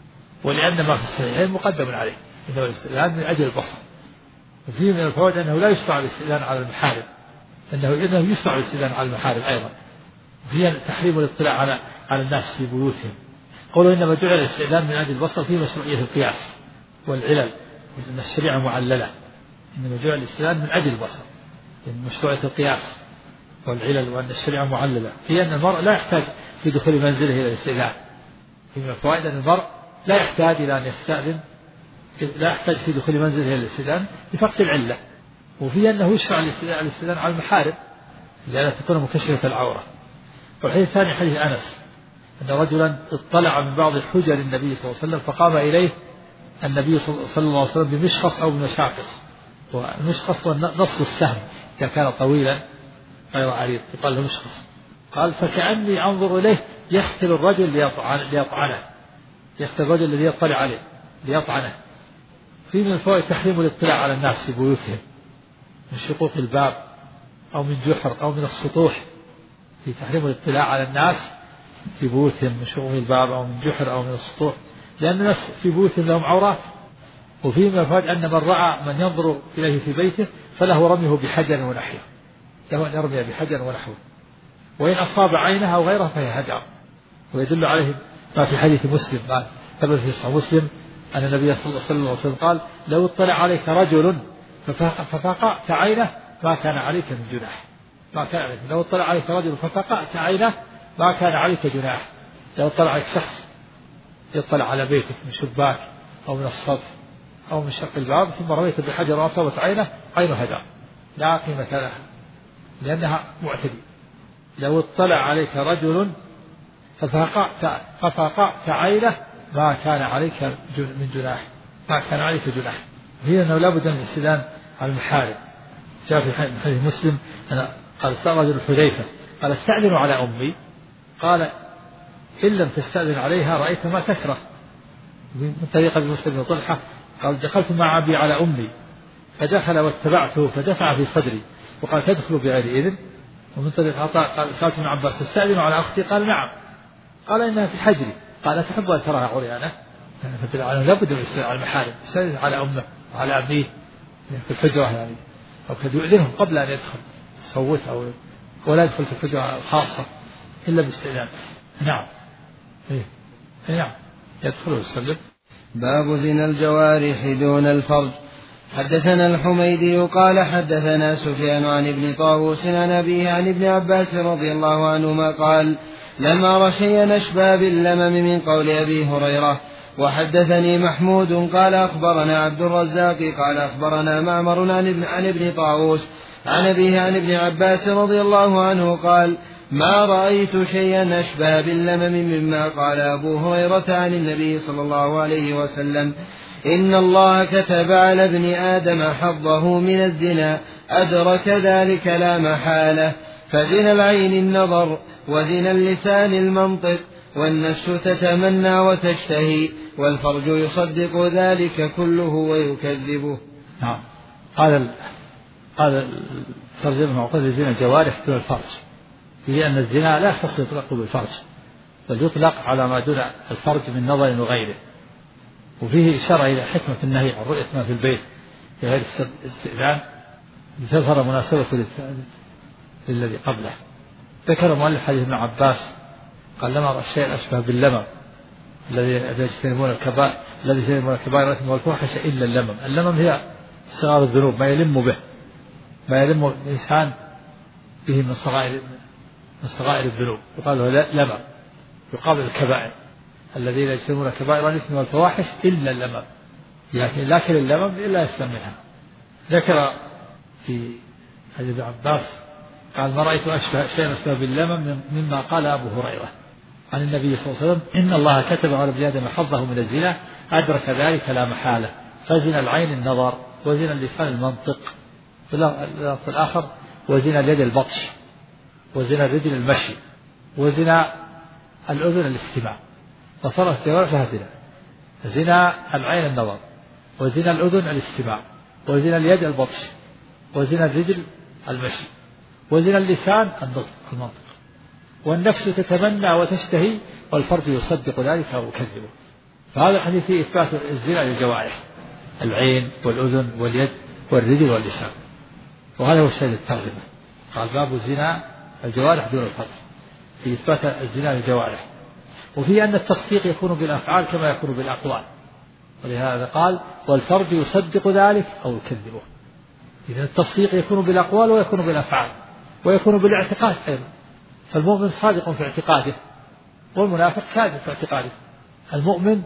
ولأن ما في الصحيحين مقدم عليه إنه الاستئذان من أجل البصر. وفيه من الفوائد أنه لا يشرع الاستئذان على المحارم، أنه إنه يشرع الاستئذان على المحارم أيضا. وفيه تحريم الاطلاع على على الناس في بيوتهم. قولوا إنما جعل الاستئذان من أجل البصر في مشروعية القياس والعلل، وأن الشريعة معللة، إنما جعل الاستئذان من أجل البصر من مشروعية القياس والعلل، وأن الشريعة معللة في أن المرء لا يحتاج في دخول منزله إلى الاستئذان. من الفوائد أن المرء لا يحتاج إلى أن يستأذن، لا يحتاج في دخول منزله إلى الاستئذان لفقد العلة. وفي أنه يشرع الاستئذان على المحارم لأن تكون مكشفة العورة. والحديث الثاني حديث أنس أن رجلا اطلع من بعض حجر النبي صلى الله عليه وسلم فقام إليه النبي صلى الله عليه وسلم بمشخص أو بمشاقص، والمشخص هو نصف السهم إذا كان طويلا غير عريض يقال له مشخص. قال فكأني أنظر إليه يختل الرجل ليطعنه، يختل الرجل الذي يطلع عليه ليطعنه. في من الفوائد تحريم الاطلاع على الناس في بيوتهم من شقوق الباب أو من جحر أو من السطوح، في تحريم الاطلاع على الناس في بيوتهم من شقوق الباب أو من جحر أو من السطوح، لأن الناس في بيوتهم لهم عورات وفيه من الفوائد أن من رأى من ينظر إليه في بيته فله رميه بحجر ونحوه، له أن يرمي بحجر ونحوه، وإن أصاب عينها أو غيرها فهي هدر. ويدل عليه ما في حديث مسلم قال ثبت في صحيح مسلم أن النبي صلى الله عليه وسلم قال لو اطلع عليك رجل ففقأت عينه ما كان عليك من جناح، ما كان عليك. لو اطلع عليك رجل ففقأت عينه ما كان عليك جناح. لو اطلع عليك شخص يطلع على بيتك من شباك أو من السطح أو من شق الباب ثم رميت بحجر وأصابت عينه، عينه هدر لا قيمة لها لأنها معتدي. لو اطلع عليك رجل ففقأت ففقأت عينه ما كان عليك من جناح، ما كان عليك جناح. هي أنه لا بد من الاستئذان على المحارم. جاء في حديث مسلم أنا قال سأل رجل حذيفة قال استأذن على أمي، قال إن لم تستأذن عليها رأيت ما تكره. من طريقة مسلم بن طلحة قال دخلت مع أبي على أمي فدخل واتبعته فدفع في صدري وقال تدخل بغير إذن. ومن طريق عطاء قال سألت ابن عباس استأذن على أختي قال نعم، قال إنها في حجري، قال أتحب أن تراها عريانة؟ لابد من الاستئذان على المحارم، يستأذن على أمه وعلى أبيه في الحجرة يعني، أو قد يؤذنهم قبل أن يدخل يصوت أو ولا يدخل في الحجرة الخاصة إلا باستئذان. نعم إيه نعم يدخل ويسلم. باب زنا الجوارح دون الفرج. حدثنا الحميدي قال حدثنا سفيان عن ابن طاووس عن أبيه عن ابن عباس رضي الله عنهما قال لما رشي نشبى باللمم من قول أبي هريرة. وحدثني محمود قال أخبرنا عبد الرزاق قال أخبرنا معمر عن ابن, عن ابن طاووس عن أبيه عن ابن عباس رضي الله عنه قال ما رأيت شيئا أشبه باللمم مما قال أبو هريرة عن النبي صلى الله عليه وسلم إن الله كتب على ابن آدم حظه من الزنا أدرك ذلك لا محالة، فزنا العين النظر وزنا اللسان المنطق والنفس تتمنى وتشتهي والفرج يصدق ذلك كله ويكذبه. نعم هذا هذا الترجمة معقولة لزنا الجوارح دون الفرج، لأن الزنا لا يختص يطلق بالفرج بل يطلق على ما دون الفرج من نظر وغيره. وفيه إشارة إلى حكمة النهي عن رؤية ما في البيت بغير استئذان لتظهر مناسبة للذي قبله. ذكر مؤلف حديث ابن عباس قال لما رأى الشيء أشبه باللمم الذي يجتنبون الكبائر الذي يجتنبون الكبائر والفواحش إلا اللمم. اللمم هي صغار الذنوب ما يلم به ما يلم الإنسان به من صغائر من صغائر الذنوب يقال له لمم يقابل الكبائر الذين يجتنبون كبائر الإثم والفواحش إلا اللمم، لكن لكن اللمم إلا يسلم منها. ذكر في حديث ابن عباس قال ما رأيت أشبه شيئا أشبه باللمم مما قال أبو هريرة عن النبي صلى الله عليه وسلم إن الله كتب على ابن آدم حظه من الزنا أدرك ذلك لا محالة، فزنا العين النظر وزنا اللسان المنطق، في اللفظ الآخر وزنا اليد البطش وزنا الرجل المشي وزنا الأذن الاستماع. فصارت جوارحها زنا، زنا العين النظر وزنا الأذن الاستماع وزنا اليد البطش وزنا الرجل المشي وزنا اللسان النطق المنطق، والنفس تتمنى وتشتهي والفرد يصدق ذلك أو يكذبه. فهذا الحديث فيه إثبات الزنا للجوارح العين والأذن واليد والرجل واللسان، وهذا هو الشيء الترجمة. قال باب الزنا الجوارح دون الفرد في إثبات الزنا للجوارح. وفي أن التصديق يكون بالأفعال كما يكون بالأقوال، ولهذا قال والفرد يصدق ذلك أو يكذبه. إذن التصديق يكون بالأقوال ويكون بالأفعال ويكون بالاعتقاد أيضا، فالمؤمن صادق في اعتقاده والمنافق كاذب في اعتقاده. المؤمن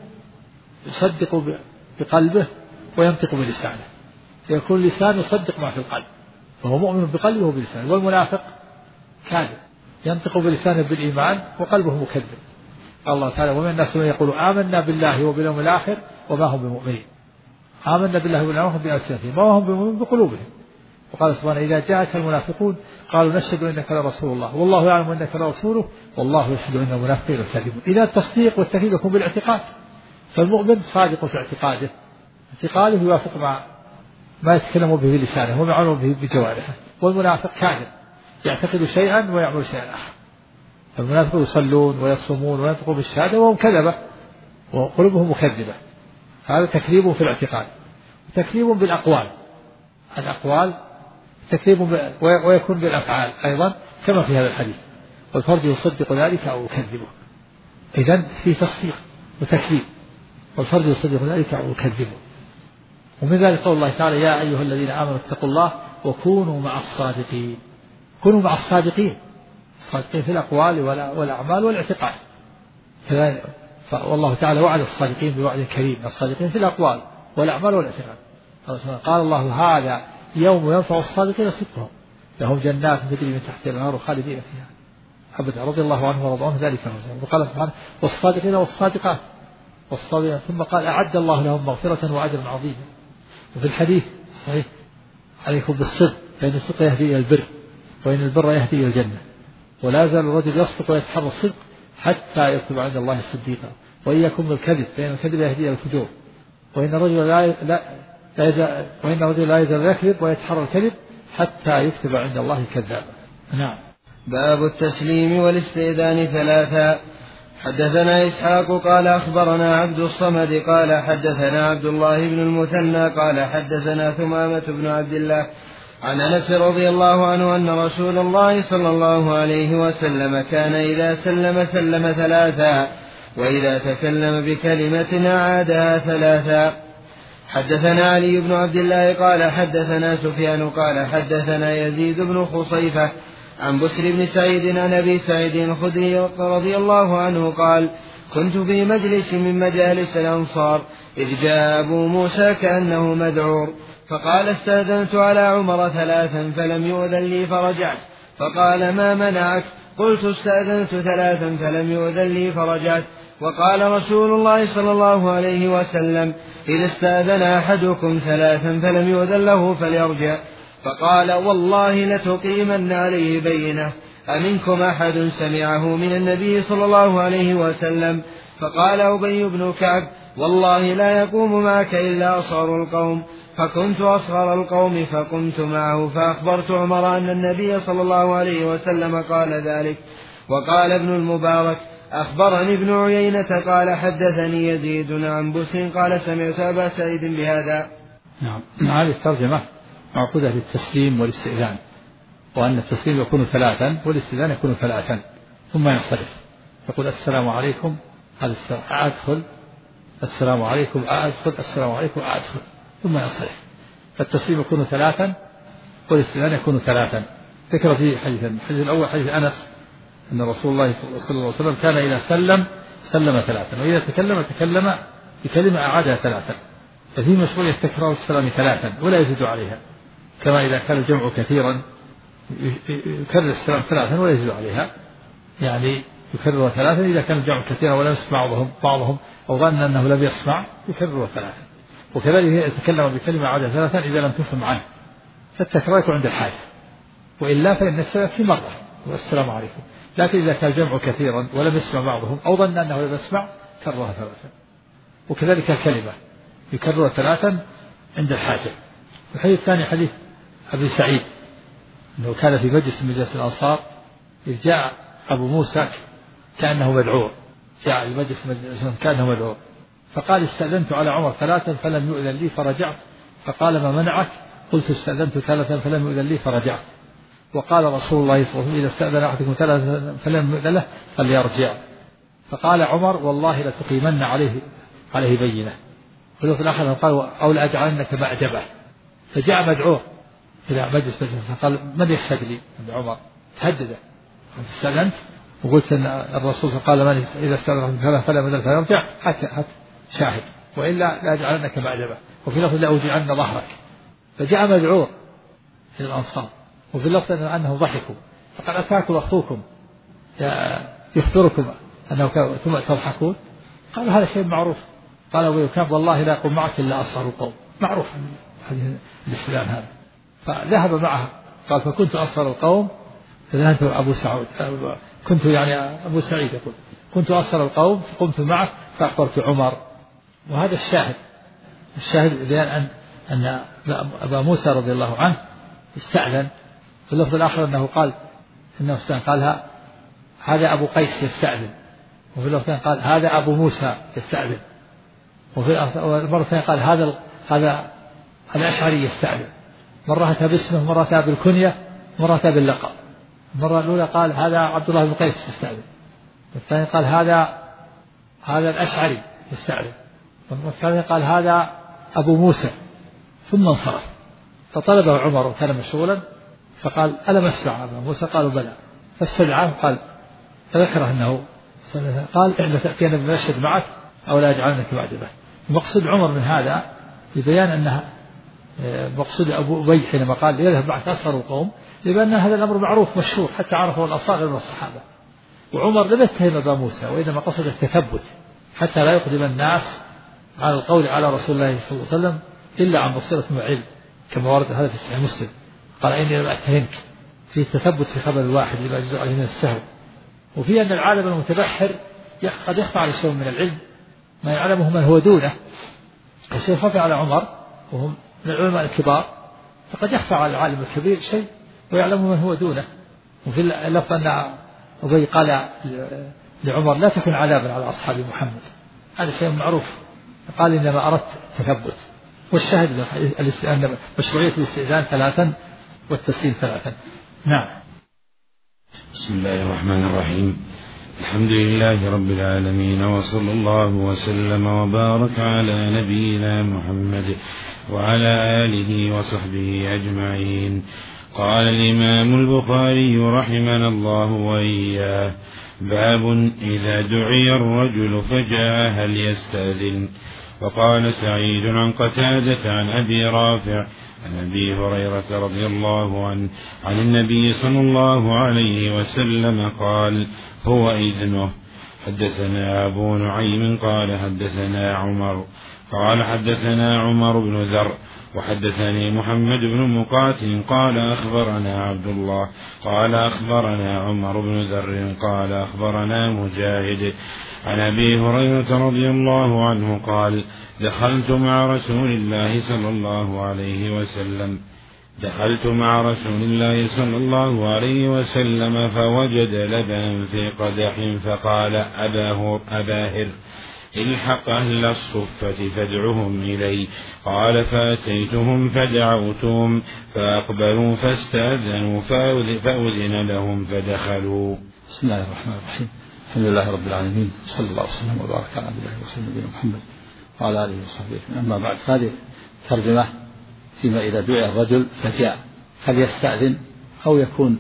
يصدق بقلبه وينطق بلسانه، فيكون اللسان يصدق ما في القلب فهو مؤمن بقلبه وبلسانه، والمنافق كاذب ينطق بلسانه بالإيمان وقلبه مكذب. قال الله تعالى ومن الناس من يقول آمنا بالله وباليوم الآخر وما هم بمؤمنين. آمنا بالله وباليوم الآخر بألسنتهم وما هم بمؤمنين بقلوبهم. وقال سبحانه إذا جاءك المنافقون قالوا نشهد إنك لرسول الله والله يعلم إنك لرسوله والله يشهد إن المنافقين لكاذبون. إذا التصديق والتكذيب يكون بالاعتقاد، فالمؤمن صادق في اعتقاده، اعتقاده يوافق مع ما يتكلم به بلسانه وما يعمل به بجوارحه، والمنافق كاذب يعتقد شيئا ويعمل شيئا آخر. المنافقون يصلون ويصومون وينطقون بالشهادة وهم كذبة وقلوبهم مكذبة، هذا تكذيبه في الاعتقاد. تكذيب بالأقوال، الأقوال تكذيب ويكون بالأفعال أيضا كما في هذا الحديث، والفرد يصدق ذلك أو يكذبه. إذن في تصديق وتكذيب، والفرد يصدق ذلك أو يكذبه. ومن ذلك قول الله تعالى: يا أيها الذين آمنوا اتقوا الله وكونوا مع الصادقين. كونوا مع الصادقين، الصادقين في الأقوال والأعمال والاعتقاد. والله تعالى وعد الصادقين بوعد كريم، الصادقين في الأقوال والأعمال والاعتقاد. قال الله: هذا يوم ينفع الصادقين صدقهم، لهم جنات تجري من تحتها الأنهار خالدين فيها أبدا رضي الله عنه ورضوا عنه ذلك هم. وقال سبحانه: والصادقين والصادقات والصابرين. ثم قال: أعد الله لهم مغفرة وأجرا عظيما. وفي الحديث صحيح: عليكم بالصدق فإن الصدق يهدي إلى البر، وإن البر يهدي إلى الجنة، ولا يزال الرجل يصدق ويتحرى الصدق حتى يكتب عند الله صديقا، وإياكم بالكذب فإن الكذب يهدي إلى الفجور، وإن الرجل لا لا لا يزال وإن الرجل لا يزال يكذب ويتحرى الكذب حتى يكتب عند الله كذابا. نعم. باب التسليم والاستئذان ثلاثا. حدثنا إسحاق قال أخبرنا عبد الصمد قال حدثنا عبد الله بن المثنى قال حدثنا ثمامة بن عبد الله عن أنس رضي الله عنه أن رسول الله صلى الله عليه وسلم كان إذا سلم سلم ثلاثا، وإذا تكلم بكلمة أعادها ثلاثا. حدثنا علي بن عبد الله قال حدثنا سفيان قال حدثنا يزيد بن خصيفة عن بسر بن سعيد عن أبي سعيد الخدري رضي الله عنه قال: كنت في مجلس من مجالس الأنصار إذ جاء أبو موسى كأنه مذعور، فقال: استأذنت على عمر ثلاثا فلم يؤذن لي فرجعت، فقال: ما منعك؟ قلت: استأذنت ثلاثا فلم يؤذن لي فرجعت. وقال رسول الله صلى الله عليه وسلم: إذا استأذن أحدكم ثلاثا فلم يؤذن له فليرجع. فقال: والله لتقيمن عليه بينة، أمنكم أحد سمعه من النبي صلى الله عليه وسلم؟ فقال أبي بن كعب: والله لا يقوم معك إلا أصغر القوم. فكنت أصغر القوم فقمت معه، فأخبرت عمر أن النبي صلى الله عليه وسلم قال ذلك. وقال ابن المبارك: أخبرني ابن عيينة قال حدثني يزيد عن بسر قال سمعت أبا سعيد بهذا. نعم. هذه الترجمة معقودة للتسليم والاستئذان، وأن التسليم يكون ثلاثا والاستئذان يكون ثلاثا، ثم ينصرف يقول: السلام عليكم، أدخل، السلام عليكم، أدخل، السلام عليكم، أدخل، ثم ينصرف. فالتسليم يكون ثلاثا والاستئذان يكون ثلاثا. ذكر فيه حديثا، الحديث الأول حديث أنس أن رسول الله صلى الله عليه وسلم كان إذا سلم سلم ثلاثا، وإذا تكلم تكلم بكلمة أعادها ثلاثا. ففي مشروعية تكرار السلام ثلاثا ولا يزيد عليها، كما إذا كان الجمع كثيرا يكرر السلام ثلاثا ولا يزيد عليها، يعني يكرر ثلاثا إذا كان الجمع كثيرا ولم يسمع بعضهم بعضهم أو ظن أنه لم يسمع يكرر ثلاثا. وكذلك يتكلم بكلمة أعادها ثلاثا إذا لم تفهم عنه، فالتكرار يكون عند الحاجة، وإلا فإن السلام في مرة والسلام عليكم. لكن إذا كان الجمع كثيرا ولم يسمع بعضهم أو ظن أنه لم يسمع كررها ثلاثا. وكذلك الكلمة يكرر ثلاثا عند الحاجة. الحديث الثاني حديث أبي سعيد أنه كان في مجلس من مجلس الأنصار إذ جاء أبو موسى كأنه مذعور، جاء المجلس كأنه مذعور، فقال: استأذنت على عمر ثلاثا فلم يؤذن لي فرجعت، فقال: ما منعك؟ قلت: استأذنت ثلاثا فلم يؤذن لي فرجعت. وقال رسول الله صلى الله عليه وسلم: إذا استأذن أحدكم ثلاثا فلم يؤذن له فليرجع. فقال عمر: والله لتقيمن عليه عليه بينة. في الوقت الآخر قال: أو لأجعلنك مأدبة. فجاء مدعوه إلى مجلس مجلس فقال: من يشهد لي؟ عمر تهدد: استأذنت وقلت أن الرسول قال: من إذا استأذن ثلاثا فلم يؤذن فليرجع، حتى حتى شاهد، وإلا لأجعلنك مأدبة. وفي لفظ: لأوجعن ظهرك. فجاء مدعوه إلى الأنصار، وفي اللفظ أنه ضحكوا، فقال: أتاكم أخوكم يخبركم أنه ثم تضحكون؟ قالوا: هذا شيء معروف. قال أبو كعب: والله لا يقوم معك إلا أصغر القوم. معروف هذه الإسلام هذا. فذهب معها قال: فكنت أصغر القوم، فذهبت أبو سعود كنت يعني أبو سعيد يقول: كنت أصغر القوم فقمت معه فأخبرت عمر. وهذا الشاهد الشاهد بيان أن أن أبا موسى رضي الله عنه استأذن. في اللفظ الآخر أنه قال إنه استأذن قال: هذا أبو قيس يستأذن. وفي اللفظ قال: هذا أبو موسى يستأذن. وفي المرة الثانية قال: هذا هذا الأشعري يستأذن، مرة أتى باسمه، مرة أتى بالكنية، مرة أتى باللقب. المرة الأولى قال هذا عبد الله بن قيس يستأذن، والثاني قال هذا هذا الأشعري يستأذن، والثاني قال هذا أبو موسى، ثم انصرف. فطلبه عمر وكان مشغولا فقال ألم أسمع أبا موسى؟ قالوا بلى. فاستدعاه قال فذكره أنه قال إحدى تأتينا بمشهد معك أو لا يجعلنك معجبة. المقصود عمر من هذا لبيان أنها مقصود أبو أبي حينما قال يذهب معك أصغر القوم، لبيان هذا الأمر معروف مشهور حتى عرفه الأصاغر من الصحابة. وعمر لم يتهم أبا موسى، وإنما قصد التثبت حتى لا يقدم الناس على القول على رسول الله صلى الله عليه وسلم إلا عن بصيرة وعلم، كما ورد هذا في صحيح مسلم. قال إني لم أتهمك، في التثبت في خبر الواحد لما يجوز عليه من السهو، وفي أن العالم المتبحر قد يخفى على شيء من العلم ما يعلمه من هو دونه، فشيء خفي على عمر وهم من العلماء الكبار، فقد يخفى على العالم الكبير شيء ويعلمه من هو دونه. وفي اللفظ أن أبي قال لعمر لا تكن عذابا على أصحاب محمد، هذا شيء معروف، قال إنما أردت التثبت. والشاهد أن مشروعية الاستئذان ثلاثا والتسليم ثلاثا. نعم. بسم الله الرحمن الرحيم. الحمد لله رب العالمين، وصلى الله وسلم وبارك على نبينا محمد وعلى آله وصحبه أجمعين. قال الإمام البخاري رحمنا الله وإياه: باب إذا دعي الرجل فجاء هل يستأذن؟ وقال سعيد عن قتادة عن أبي رافع عن أبي هريرة رضي الله عنه عن النبي صلى الله عليه وسلم قال: هو إذنه. حدثنا أبو نعيم قال حدثنا عمر قال حدثنا عمر بن ذر وحدثني محمد بن مقاتل قال أخبرنا عبد الله قال أخبرنا عمر بن ذر قال أخبرنا مجاهد عن أبي هريرة رضي الله عنه قال: دخلت مع رسول الله صلى الله عليه وسلم دخلت مع رسول الله صلى الله عليه وسلم فوجد لبنا في قدح فقال: أبا هر الحق أهل الصفة فادعهم إلي. قال: فأتيتهم فدعوتهم فأقبلوا فاستأذنوا فأذن لهم فدخلوا. بسم الله الرحمن الرحيم. الحمد لله رب العالمين، صلى الله وسلم وبارك على نبينا وسيدنا محمد وعلى آله وصحبه. أما بعد، هذه ترجمة فيما إذا دعي الرجل فجاء هل يستأذن أو يكون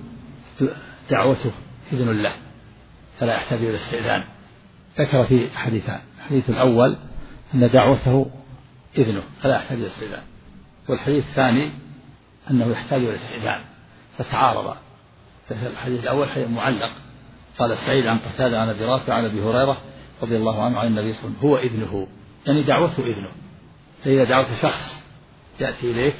دعوته إذن الله فلا يحتاج إلى استئذان. ذكر في حديثان: الحديث الأول أن دعوته إذنه فلا يحتاج إلى استئذان، والحديث الثاني أنه يحتاج إلى استئذان، فتعارض. الحديث الأول حديث معلق، قال سعيد عن قتادة عن أبي رافع عن أبي هريرة رضي الله عنه عن النبي صلى الله عليه وسلم: هو إذنه، يعني دعوته إذنه. فإذا دعوت شخص يأتي إليك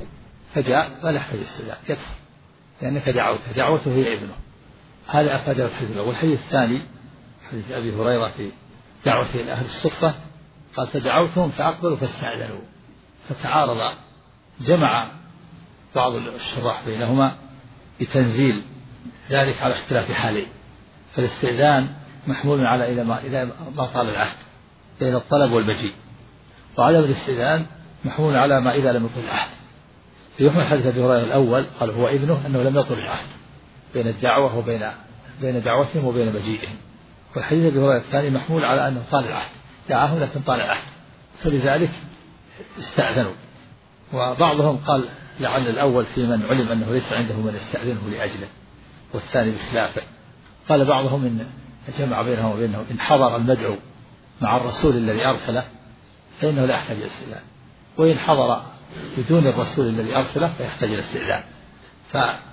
فجاء فلا يحتاج استئذان، يكفي لأنك دعوته، دعوته هي إذنه. هذا أفاد الحديث الأول. والحديث الثاني حديث أبي هريرة في دعوته إلى أهل الصفة، قال: فدعوتهم فأقبلوا فاستأذنوا. فتعارض، جمع بعض الشراح بينهما بتنزيل ذلك على اختلاف حالين. فالاستئذان محمول على إلى ما إذا ما طال العهد بين الطلب والمجيء، وعدم الاستئذان محمول على ما إذا لم يطل العهد. في يحمل حديث أبي هريرة الأول قال هو إذنه أنه لم يطل العهد بين الدعوة وبين بين دعوتهم وبين مجيئهم. والحديث أبي هريرة الثاني محمول على أنه طال العهد، دعاهم لكن طال العهد فلذلك استأذنوا. وبعضهم قال لعل الأول في من علم أنه ليس عنده من يستأذنه لأجله، والثاني بخلافه. قال بعضهم إن جمع بينهم وبينه إن حضر المدعو مع الرسول الذي أرسله فإنه لا يحتاج إلى استئذان، وإن حضر بدون الرسول الذي أرسله فيحتاج إلى استئذان. ف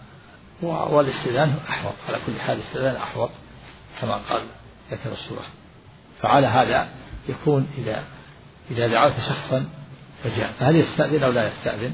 والاستئذان أحوط، على كل حال الاستئذان أحوط كما قال ذكر السورة. فعلى هذا يكون إذا إذا دعوت شخصا فجاء فهل يستأذن أو لا يستأذن؟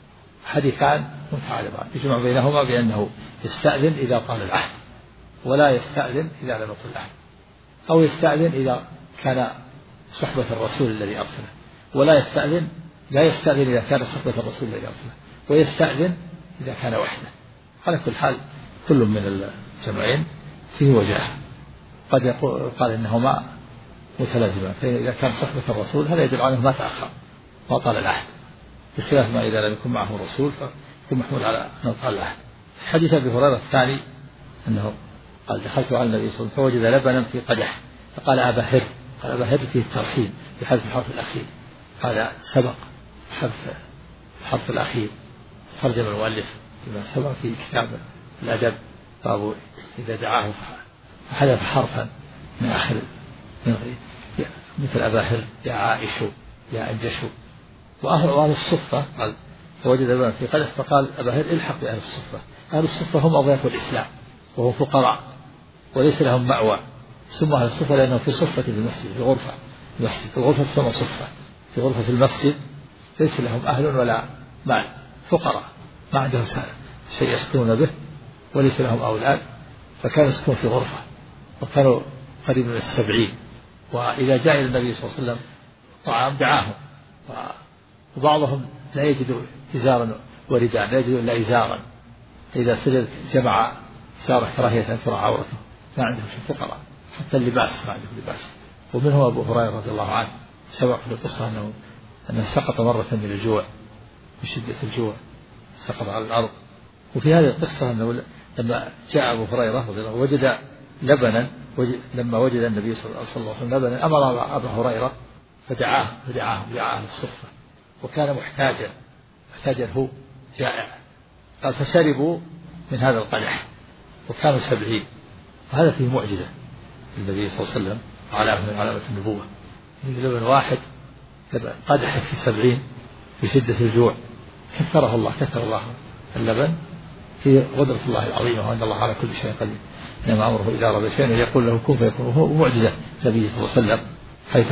حديثان متعارضان يجمع بينهما بأنه يستأذن إذا طال العهد، ولا يستأذن إذا لم يطل العهد، أو يستأذن إذا كان صحبة الرسول الذي أرسله، ولا يستأذن لا يستأذن إذا كان صحبة الرسول الذي أرسله، ويستأذن إذا كان وحده. على كل حال كل من الجمعين فيه وجاهه. قد يقول قال إنهما متلازمان، فإذا كان صحبة الرسول هذا يدل على أنه ما تأخر ما طال العهد، بخلاف ما إذا لم يكن معه رسول فيكون محمول على نطق الأهل. حديث أبي هريرة الثاني أنه قال دخلت على النبي صلى الله عليه وسلم فوجد لبنا في قدح فقال أبا هر، قال أبا هر فيه الترحيب بحذف الحرف الأخير، هذا سبق حذف الحرف الأخير. ترجم المؤلف بما سبق في كتاب الأدب باب إذا دعاه فحذف حرفا من آخر مثل أبا هر يا عائش يا أنجش. وأهل الصفة قال فوجد لبنا في قدح فقال أبا هر الحق بأهل الصفة. أهل الصفة هم أضياف الإسلام وهم فقراء وليس لهم مأوى، سموا أهل الصفة لأنهم في صفة في المسجد في غرفة المسجد في الغرفة تسمى صفة، في غرفة المسجد ليس لهم أهل ولا مال، فقراء ما عندهم شيء يسكنون به وليس لهم أولاد، فكانوا يسكنون في غرفة وكانوا قريب من السبعين. وإذا جاء إلى النبي صلى الله عليه وسلم طعام دعاهم، وبعضهم لا يجد إزارا ورداء لا يجد إلا إزارا، إذا سجد جمع إزاره كراهية أن ترى عورته، ما عندهم شيء فقراء، حتى اللباس ما عندهم لباس. ومنهم أبو هريرة رضي الله عنه سبق في القصة أنه أنه سقط مرة من الجوع من شدة الجوع سقط على الأرض. وفي هذه القصة أنه لما جاء أبو هريرة رضي الله عنه وجد لبنا وجد لما وجد النبي صلى الله عليه وسلم لبنا أمر أبا هريرة فدعاه فدعاه دعاه الصفة، وكان محتاجا محتاجا هو جائع، قال فشربوا من هذا القدح وكانوا سبعين. وهذا فيه معجزة النبي صلى الله عليه وسلم علامة من علامة النبوة، من لبن واحد قدح في سبعين في شدة الجوع كثره الله كثر الله اللبن في قدرة الله العظيمة وأن الله على كل شيء قدير، إنما أمره إذا أراد شيئا يقول له كن فيكون. وهو معجزة النبي صلى الله عليه وسلم حيث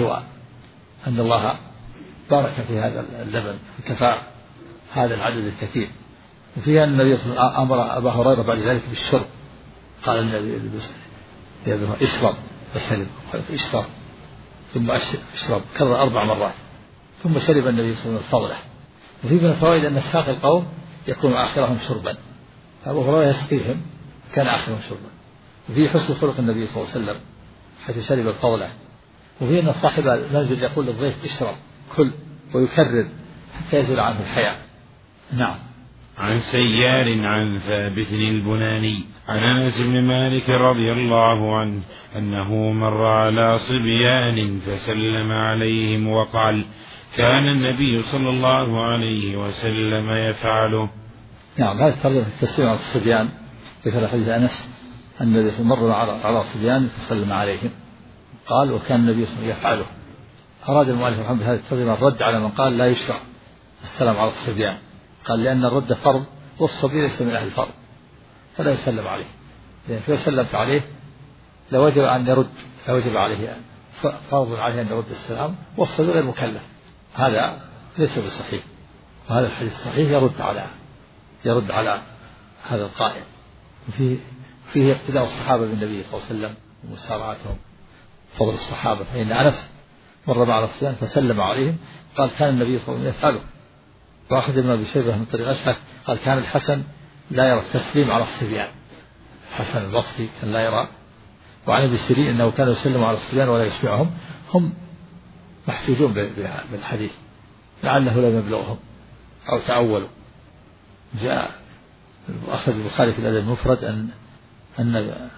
أن الله بارك في هذا اللبن وكفى هذا العدد الكثير. وفيها النبي صلى الله عليه وسلم أمر أبا هريرة بعد ذلك بالشرب، قال النبي يا ابن اشرب فشرب، قال اشرب ثم اشرب كرر أربع مرات ثم شرب النبي صلى الله عليه وسلم فضله. وفي من الفوائد أن ساق القوم يكون آخرهم شربا، أبو هريرة يسقيهم كان آخرهم شربا. وفي حسن خلق النبي صلى الله عليه وسلم حيث شرب الفضله. وفي أن صاحب المنزل يقول للضيف اشرب كل ويكرر حتى يزول عنه الحياء. نعم. عن سيار عن ثابت البناني عن أنس بن مالك رضي الله عنه أنه مر على صبيان فسلم عليهم وقال كان النبي صلى الله عليه وسلم يفعله. نعم، هذا الترجمة التسليم على الصبيان في حديث أنس أن النبي مر على صبيان فسلم عليهم قال وكان النبي صلى الله عليه وسلم يفعله. أراد المؤلف رحمه الله هذه الترجمة الرد على من قال لا يشرع السلام على الصبيان، قال لأن الرد فرض والصبي ليس من أهل الفرض فلا يسلم عليه، لأن إذا سلمت عليه لوجب أن يرد لوجب عليه فرض عليه أن يرد السلام، والصبي غير مكلف، هذا ليس بصحيح. وهذا الحديث الصحيح يرد على يرد على هذا القائل. وفيه فيه اقتداء الصحابة بالنبي صلى الله عليه وسلم ومسارعتهم فضل الصحابة، فإن أنس مر مع الصبيان فسلم عليهم قال كان النبي صلى الله عليه وسلم يفعله. واحد ابن أبي شيبة من طريق أشهد قال كان الحسن لا يرى التسليم على الصبيان، حسن البصري كان لا يرى. وعن ابي سيرين انه كان يسلم على الصبيان ولا يسمعهم، هم محجوجون بالحديث لعله لم يبلغهم او تأولوا. جاء اخرج البخاري في الادب المفرد ان ان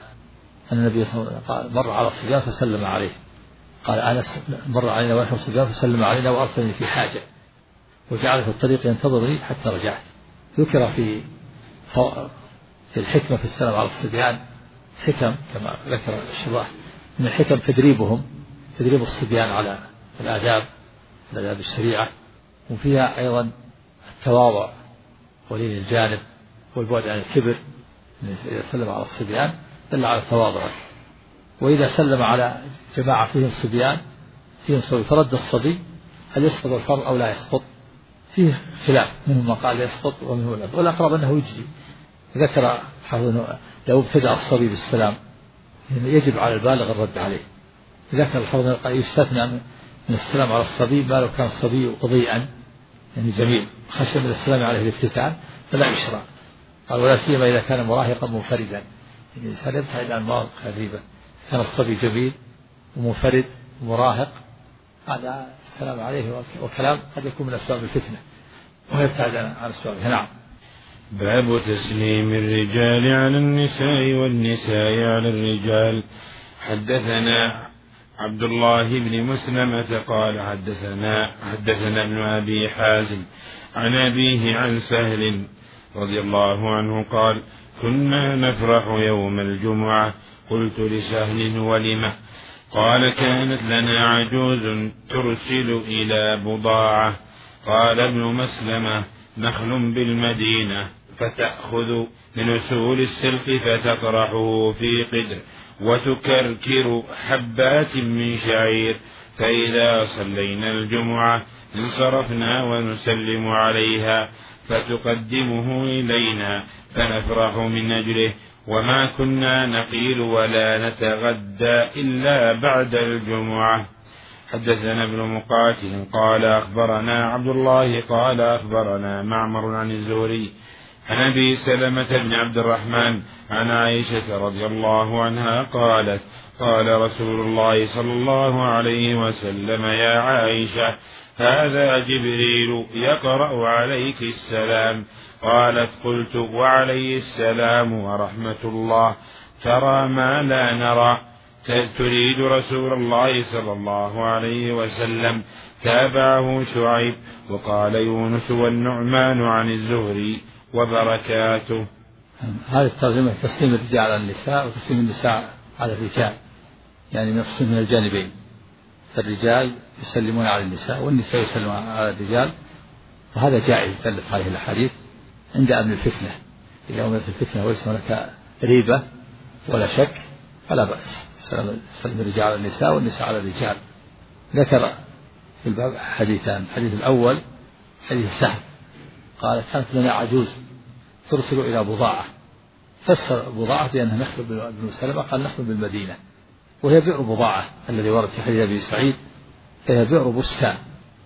ان النبي صلى الله عليه وسلم مر على الصبيان فسلم عليه، قال انس مر علينا ونحن الصبيان فسلم علينا وارسلني في حاجه وجعل في الطريق ينتظرني حتى رجعت. ذكر في في الحكمة في السلام على الصبيان حكم كما ذكر الشراح، من الحكم تدريبهم تدريب الصبيان على الآداب الآداب الشريعة، وفيها أيضا التواضع ولين الجانب والبعد عن الكبر. إذا سلم على الصبيان دل على التواضع. وإذا سلم على جماعة فيهم صبيان فيهم صبي فرد الصبي هل يسقط الفرض أو لا يسقط؟ فيه خلاف، منهم من قال يسقط ومنهم من قال والأقرب أنه يجزي. ذكر حافظ لو ابتدأ الصبي بالسلام يجب على البالغ الرد عليه. ذكر الحافظ قال يستثنى من السلام على الصبي ما لو كان الصبي قضيئا يعني جميل خشى من السلام عليه الافتتان فلا يشرع. قال ولا سيما إذا كان مراهقا منفردا، يعني الإنسان يبتعد عن مواقع غريبة. كان الصبي جميل ومنفرد ومراهق هذا السلام عليه وكلام قد يكون من أسباب الفتنة، ويبتعد عن السؤال. نعم. باب تسليم الرجال على النساء والنساء على الرجال. حدثنا عبد الله بن مسلمة قال حدثنا حدثنا ابن أبي حازم عن أبيه عن سهل رضي الله عنه قال كنا نفرح يوم الجمعة. قلت لسهل ولم؟ قال كانت لنا عجوز ترسل إلى بضاعة. قال ابن مسلمة نخل بالمدينة فتأخذ من أسول السلق فتطرحه في قدر وتكركر حبات من شعير، فإذا صلينا الجمعة انصرفنا ونسلم عليها فتقدمه إلينا فنفرح من أجله، وما كنا نقيل ولا نتغدى إلا بعد الجمعة. حدثنا ابن مقاتل قال أخبرنا عبد الله قال أخبرنا معمر عن الزهري عن أبي سلمة بن عبد الرحمن عن عائشة رضي الله عنها قالت قال رسول الله صلى الله عليه وسلم يا عائشة هذا جبريل يقرأ عليك السلام. قالت قلت وعليه السلام ورحمة الله، ترى ما لا نرى، تريد رسول الله صلى الله عليه وسلم. تابعه شعيب وقال يونس والنعمان عن الزهري وبركاته. هذه الترجمة تسليم الرجال على النساء وتسليم النساء على الرجال، يعني نقسم من الجانبين، فالرجال يسلمون على النساء والنساء يسلمون على الرجال، وهذا جائز دلت عليه الأحاديث عند أمن الفتنة. إذا أمنت الفتنة وليس هناك ريبة ولا شك فلا بأس، سلم الرجال على النساء والنساء على الرجال. ذكر في الباب حديثان، الحديث الأول حديث سهل قال كانت لنا عجوز ترسل إلى بضاعة، فسر بضاعة بأنها نخل بن سلمة، قال نخل بالمدينة، وهي بئر بضاعة الذي ورد في حديث أبي سعيد، فهي بئر بستان،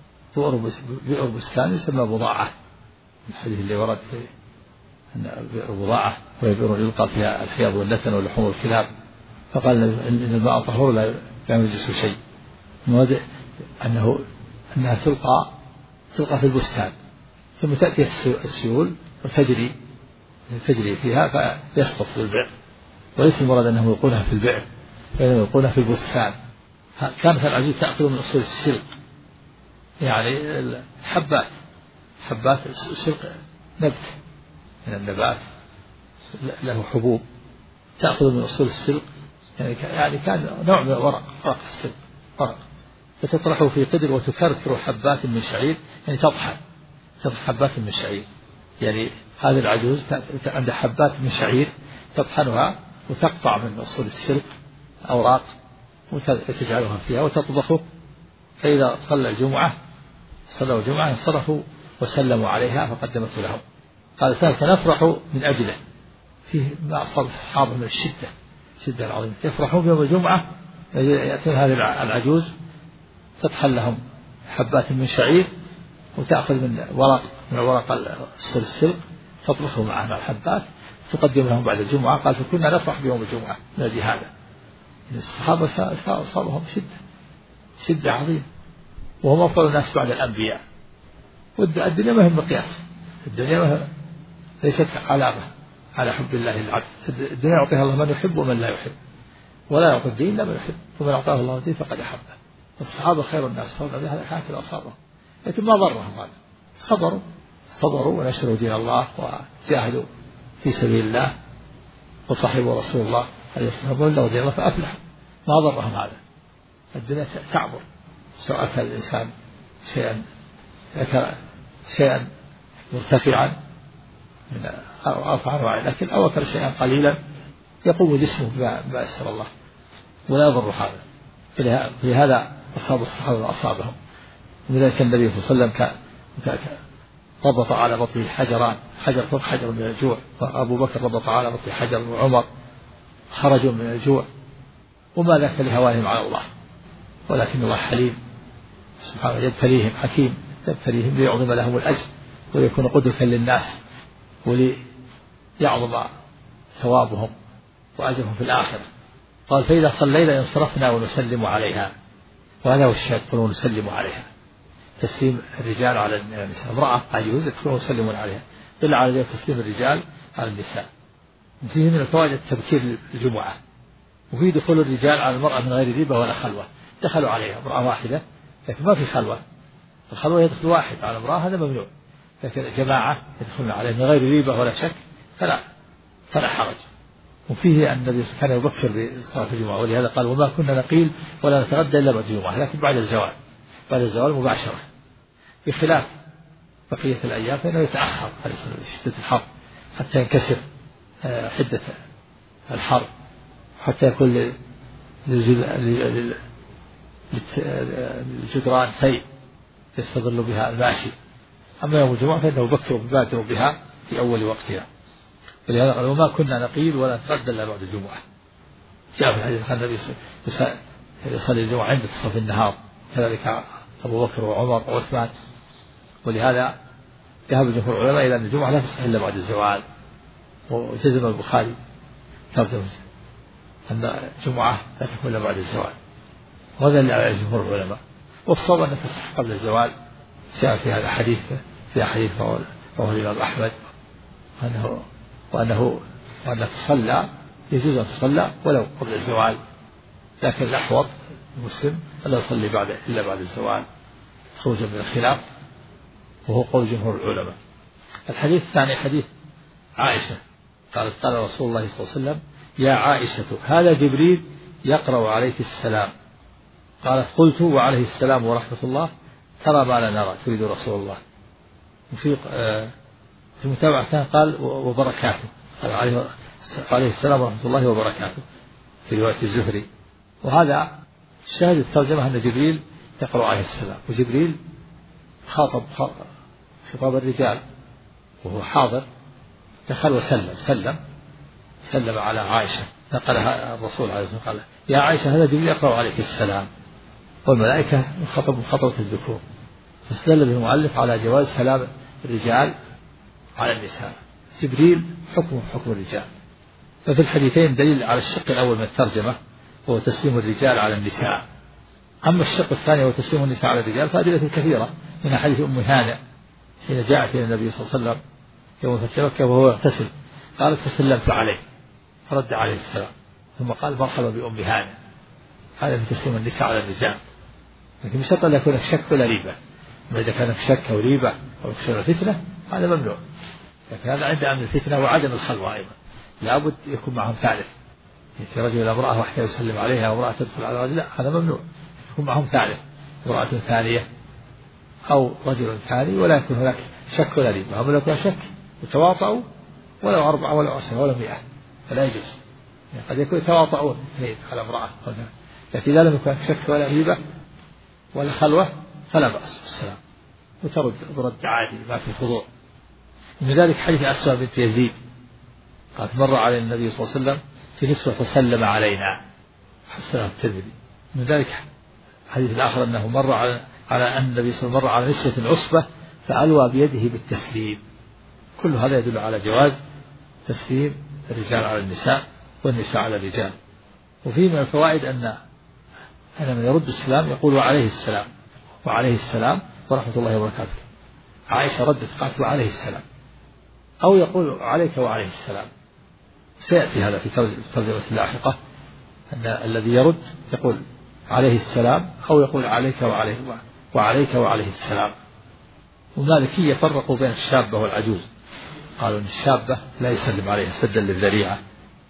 بئر بستان يسمى بضاعة، الحديث اللي ورد في بئر بضاعة وهي بئر يلقى فيها الحيض واللثن ولحوم الكلاب، فقال إن الماء طهور لا ينجس شيء. أنه أنها تلقى تلقى في البستان ثم تأتي السيول وتجري تجري فيها فيسقط في البئر، وليس المراد أنهم يلقونها في البئر، بينما يلقونها في البستان. كانت العجوز تأخذ من أصول السلق، يعني حبات حبات السلق نبت من النبات له حبوب، تأخذ من أصول السلق، يعني كان نوع من ورق ورق السلق ورق، فتطرحه في قدر وتكركر حبات من شعير، يعني تطحن تطحن حبات من شعير، يعني هذه العجوز عندها حبات من شعير تطحنها وتقطع من أصول السلق أوراق وتجعلها فيها وتطبخه، فإذا صلى الجمعة صلوا الجمعة انصرفوا وسلموا عليها فقدمت لهم. قال سهل فنفرح من أجله، فيه ما أصاب الصحابة من الشدة الشدة العظيمة، يفرحون بيوم الجمعة يأتون هذه العجوز تطحن لهم حبات من شعير وتأخذ من ورق من ورق السلق تطبخه مع الحبات تقدم لهم بعد الجمعة. قال فكنا نفرح بيوم الجمعة من أجل هذا. الصحابة أصابهم شدة شدة عظيمة، وهم أفضل الناس بعد الأنبياء، والدنيا ما هي مقياس، الدنيا ما ليست علامة على حب الله العبد، الدنيا يعطيها الله من يحب ومن لا يحب، ولا يعطي الدين إلا من يحب، ومن أعطاه الله الدين فقد أحبه. الصحابة خير الناس فضلا هذا كانت أصابهم، لكن ما ضرهم هذا، صبروا صبروا ونشروا دين الله وجاهدوا في سبيل الله وصحبوا رسول الله عليه الصلاة والسلام ودين الله فأفلحوا، ما ضرهم هذا. الدنيا تعبر، سواء كان الإنسان شيئا شيئا مرتفعا من أرفع أنواع، لكن أو أكل شيئا قليلا يقوم جسمه بما يسر الله ولا يضر هذا. فلهذا أصاب الصحابة وأصابهم، ولذلك النبي صلى الله عليه وسلم كان ربط على بطنه حجران، حجر فوق حجر من الجوع، وأبو بكر ربط على بطنه حجر، وعمر خرجوا من الجوع، وما ذاك لهوانهم على الله، ولكن الله حليم سبحانه يبتليهم حكيم، يبتليهم ليعظم لهم الأجر ويكون قدوة للناس وليعظم ثوابهم وأجرهم في الآخرة. قال فإذا صلينا انصرفنا ونسلم عليها، وهذا هو الشيء ونسلم عليها، تسليم الرجال على النساء. امرأة عجوز يدخلون ويسلمون عليها، دل على جواز تسليم الرجال على النساء. وفيه من الفوائد تبكير الجمعة، وفيه دخول الرجال على المرأة من غير ريبة ولا خلوة. دخلوا عليها امرأة واحدة لكن ما في خلوة، الخلوة يدخل واحد على امرأة هذا ممنوع، لكن جماعة يدخلون عليه من غير ريبة ولا شك فلا فلا حرج. وفيه أن النبي كان يبكر بصلاة الجمعة، ولهذا قال وما كنا نقيل ولا نتغدى إلا بعد الجمعة، لكن بعد الزوال بعد الزوال مباشرة، بخلاف بقية الأيام فإنه يتأخر على شدة الحر حتى ينكسر حدة الحر، حتى يكون للجدران في يستظل بها الماشي. أما يوم الجمعة فإنه يبكر ببادر بها في أول وقتها، ولهذا قال وما كنا نقيل ولا نتغدى إلا بعد الجمعة. جاء في الحديث أن النبي يصلي الجمعة عند منتصف النهار، كذلك أبو بكر وعمر وعثمان. ولهذا ذهب جمهور العلماء إلى أن الجمعة لا تصح إلا بعد الزوال، وجزم البخاري ترجم أن الجمعة لا تكون إلا بعد الزوال، وهذا اللي على جمهور العلماء. والصواب أن تصح قبل الزوال، جاء في هذا الحديث في حديث رواه الإمام أحمد أنه وأنه وأنه تصلى يجوز أن تصلى ولو قبل الزوال، لكن الأحوط المسلم ألا يصلي بعد إلا بعد الزوال خروجا من الخلاف، وهو قول جمهور العلماء. الحديث الثاني حديث عائشة قالت قال رسول الله صلى الله عليه وسلم يا عائشة هذا جبريل يقرأ عليك السلام. قالت قلت وعليه السلام ورحمة الله ترى ما لا نرى تريد رسول الله. وفي في متابعة قال وبركاته، قال عليه عليه السلام ورحمة الله وبركاته في رواية الزهري. وهذا شاهد الترجمة أن جبريل يقرأ عليه السلام، وجبريل خاطب خطاب الرجال وهو حاضر، دخل وسلم سلم سلم على عائشة، نقلها الرسول عليه الصلاة والسلام قال يا عائشة هذا جبريل يقرأ عليك السلام، والملائكة خطب خطبة الذكور. فاستدل به المؤلف على جواز سلام الرجال على النساء، جبريل حكمه حكم الرجال. ففي الحديثين دليل على الشق الأول من الترجمة وهو تسليم الرجال على النساء. أما الشق الثاني وهو تسليم النساء على الرجال فأدلة كثيرة، من حديث أم هانئ حين جاءت إلى النبي صلى الله عليه وسلم يوم فتح مكة وهو يغتسل قالت فسلمت عليه فرد عليه السلام، ثم قال مرحبا بأم هانئ. هذا في تسليم النساء على الرجال، لكن بشرط لا يكون شك ولا ريبة. إذا كان شك أو ريبة أو يخشى الفتنة هذا ممنوع، لكن هذا عند أمن الفتنة وعدم الخلوة أيضا لابد يكون معهم ثالث. في رجل امرأة واحدة يسلم عليها وامرأة تدخل على رجل، لا هذا ممنوع، يكون معهم ثالث امرأة ثانية أو رجل ثاني، ولا يكون هناك شك ولا ريبة. هم لو كان شك يتواطؤوا ولو أربعة ولا عشرة ولا مئة فلا يجوز، يعني قد يكون يتواطؤون اثنين على امرأة، لكن إذا لم يكن شك ولا ريبة ولا خلوة فلا بأس بالسلام، وترد برد عادي ما في خضوع. من ذلك حديث أسماء بنت يزيد قالت مر على النبي صلى الله عليه وسلم في نسوة فسلم علينا، حسنه الترمذي. من ذلك حديث الآخر أنه مر على على أن النبي صلى الله عليه وسلم مر على نسوة عصبة فألوى بيده بالتسليم. كل هذا يدل على جواز تسليم الرجال على النساء والنساء على الرجال. وفيه من الفوائد أن أن من يرد السلام يقول وعليه السلام وعليه السلام ورحمة الله وبركاته. عائشة ردت قالت وعليه السلام، أو يقول عليك وعليه السلام. سيأتي هذا في ترجمة اللاحقة أن الذي يرد يقول عليه السلام أو يقول عليك وعليه وعليك وعليه السلام. والمالكية فرقوا بين الشابة والعجوز، قالوا أن الشابة لا يسلم عليها سدا للذريعة،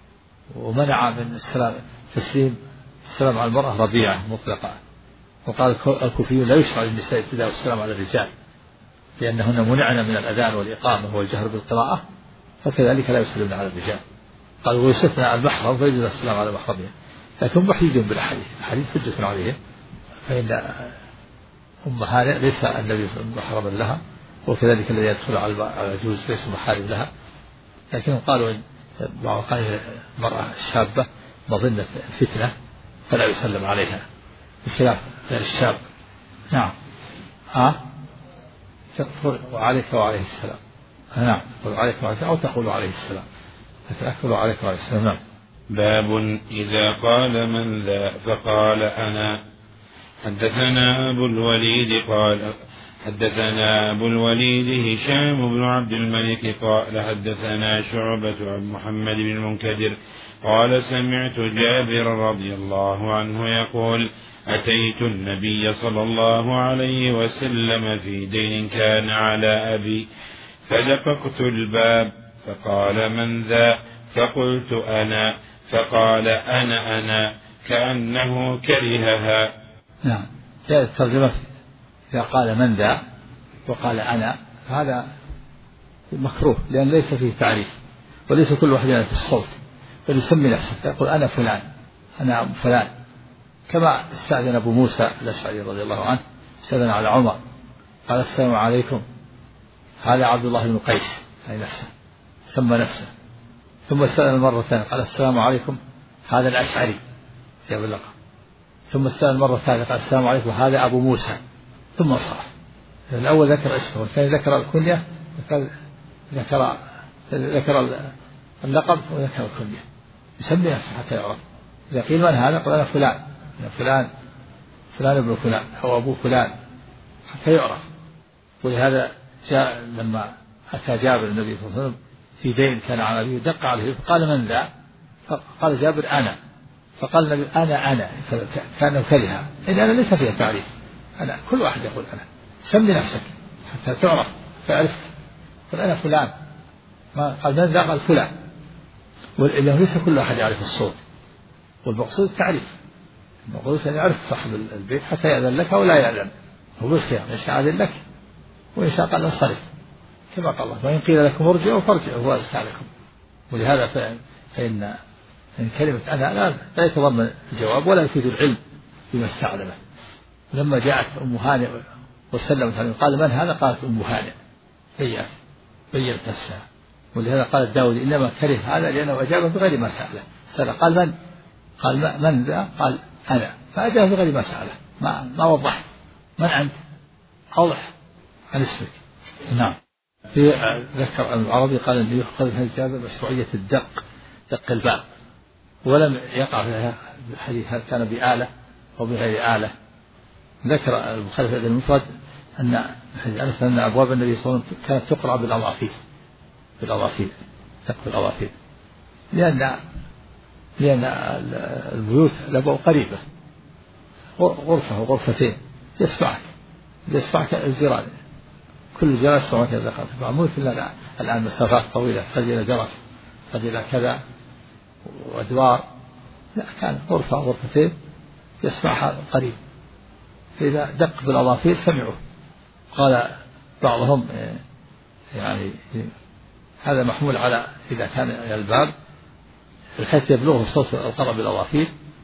ومنع من السلام تسليم السلام على المرأة ربيعة مطلقة. وقال الكوفيون لا يشرع للنساء ابتداء السلام على الرجال لأنهن منعن من الأذان والإقامة والجهر بالقراءة، فكذلك لا يسلمن على الرجال. قالوا ويستثنى المحرم فيجوز السلام على محرمها، لكن محيدون بالأحاديث، الحديث حجة عليهم، فإن أم هانئ ليس النبي محرما لها، وكذلك الذي يدخل على العجوز ليس محارم لها، لكن قالوا إن بعض قال المرأة الشابة مظنة الفتنة فلا يسلم عليها بخلاف غير الشاب. نعم ها تقول وعليك وعليه السلام، نعم وعليك وعليه السلام، أو تقول عليه السلام فتأكل عليك وعليه السلام. نعم. باب إذا قال من ذا فقال أنا. حدثنا أبو الوليد قال حدثنا أبو الوليد هشام بن عبد الملك قال حدثنا شعبة عن محمد بن المنكدر قال سمعت جابر رضي الله عنه يقول أتيت النبي صلى الله عليه وسلم في دين كان على أبي فدققت الباب فقال من ذا فقلت أنا فقال أنا أنا كأنه كرهها. نعم. جاء الترجمة إذا قال من ذا وقال أنا هذا مكروه لأن ليس فيه تعريف وليس كل واحد يعرف الصوت بل يسمي نفسه يقول أنا فلان أنا فلان كما استأذن أبو موسى الأشعري رضي الله عنه استأذن على عمر قال السلام عليكم هذا عبد الله بن قيس أي نفسه سمى نفسه ثم استأذن مرة ثانية قال السلام عليكم هذا الأشعري جاب اللقب ثم استأذن مرة ثالثة قال السلام عليكم هذا أبو موسى ثم صرف. الأول ذكر اسمه والثاني ذكر الكنية ذكر ذكر, ذكر اللقب وذكر الكنية يسمي نفسه حتى يعرف. إذا قيل من هذا قال أنا فلان أنا فلان فلان ابن فلان أو أبو فلان حتى يعرف. ولهذا جاء لما أتى جابر النبي صلى الله عليه وسلم في دين كان على أبيه دق عليه فقال من ذا فقال جابر أنا فقال النبي أنا أنا كأنه كره إن أنا ليس فيها تعريف أنا كل واحد يقول أنا سمي نفسك حتى تعرف تعرف قل أنا فلان ما قال من ذا قال فلان وإنه ليس كل واحد يعرف الصوت والمقصود التعريف المقصود أن يعرف صاحب البيت حتى يأذن لك ولا يأذن هو بالخيار إن شاء أذن لك وإن شاء قال انصرف كما قال الله وإن قيل لكم ارجعوا فارجعوا هو أزكى لكم. ولهذا فإن إن كلمة أنا لا, لا يتضمن الجواب ولا يفيد العلم بما استعلمه. لما جاءت أم هانئ وسلمت عليه قال من هذا قالت أم هانئ بيّنت بيّنت نفسها. ولهذا قال داود إنما كره هذا لأنه أجاب بغير ما سأله سأل قال من قال من ذا قال أنا فأجاب بغير ما سأله ما, ما وضحت من أنت أوضح عن اسمك. نعم. في ذكر العربي قال أن يؤخذ من الجابر مشروعية الدق دق الباب ولم يقع في الحديث هل كان بآلة أو بغير آلة. ذكر البخاري في المفرد أن حديث أن أبواب النبي صلى الله عليه وسلم كانت تقرأ بالأضافير بالأضافير دق بالأضافير لأن لأن البيوت لبوا قريبة غرفة وغرفتين يسمعك يسمعك الجيران كل جرس وما كذا معمول إلا الآن مسافات طويلة قد إلى جرس قد إلى كذا وأدوار لا كان غرفة غرفتين يسمعها قريب فإذا دق بالأظافير سمعوا. قال بعضهم يعني هذا محمول على إذا كان الباب بحيث يبلغه صوت القرب بالأظافير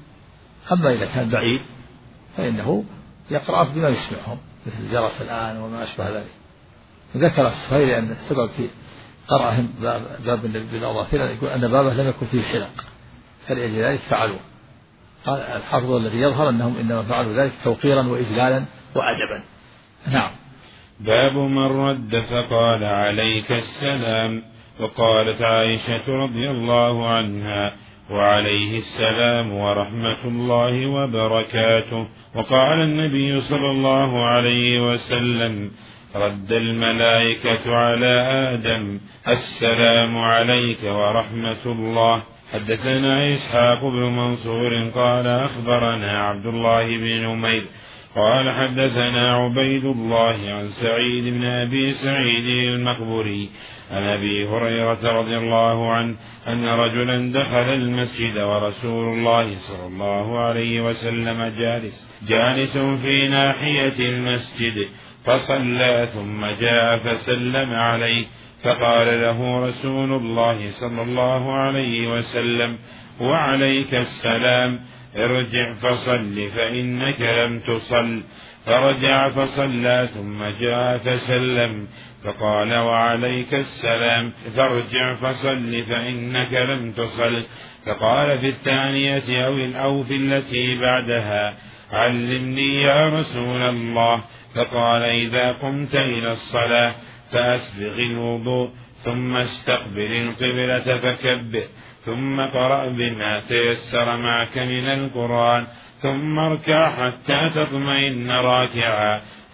أما إذا كان بعيد فإنه يقرأ بما يسمعهم مثل الجرس الآن وما أشبه ذلك. ذكر الصهيلي أن السبب في قرأهم باب, باب بالأظافير يقول أن بابه لم يكن فيه حلق فلأجل ذلك فعلوا. قال الحافظ الذي يظهر أنهم إنما فعلوا ذلك توقيرا وإجلالا وأدبا. نعم. باب من رد فقال عليك السلام. وقالت عائشة رضي الله عنها وعليه السلام ورحمة الله وبركاته. وقال النبي صلى الله عليه وسلم رد الملائكة على آدم السلام عليك ورحمة الله. حدثنا إسحاق بن منصور قال أخبرنا عبد الله بن نمير قال حدثنا عبيد الله عن سعيد بن أبي سعيد المقبوري عن أبي هريرة رضي الله عنه أن رجلا دخل المسجد ورسول الله صلى الله عليه وسلم جالس جالس في ناحية المسجد فصلى ثم جاء فسلم عليه فقال له رسول الله صلى الله عليه وسلم وعليك السلام ارجع فصل فإنك لم تصل. فرجع فصلى ثم جاء فسلم فقال وعليك السلام فارجع فصل فإنك لم تصل. فقال في الثانية أو أو في التي بعدها علمني يا رسول الله. فقال إذا قمت إلى الصلاة فأسبغ الوضوء ثم استقبل القبلة فكبر ثم قرأ بما تيسر معك من القرآن ثم اركع حتى تطمئن راكعا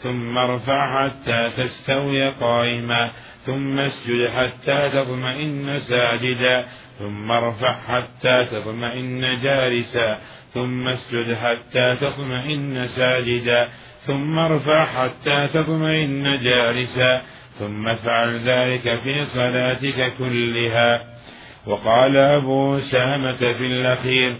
ثم ارفع حتى تستوي قائما ثم اسجد حتى تطمئن ساجدا ثم ارفع حتى تطمئن جالسا ثم اسجد حتى تطمئن ساجدا ثم ارفع حتى تطمئن جالسا ثم افعل ذلك في صلاتك كلها. وقال أبو أسامة في الأخير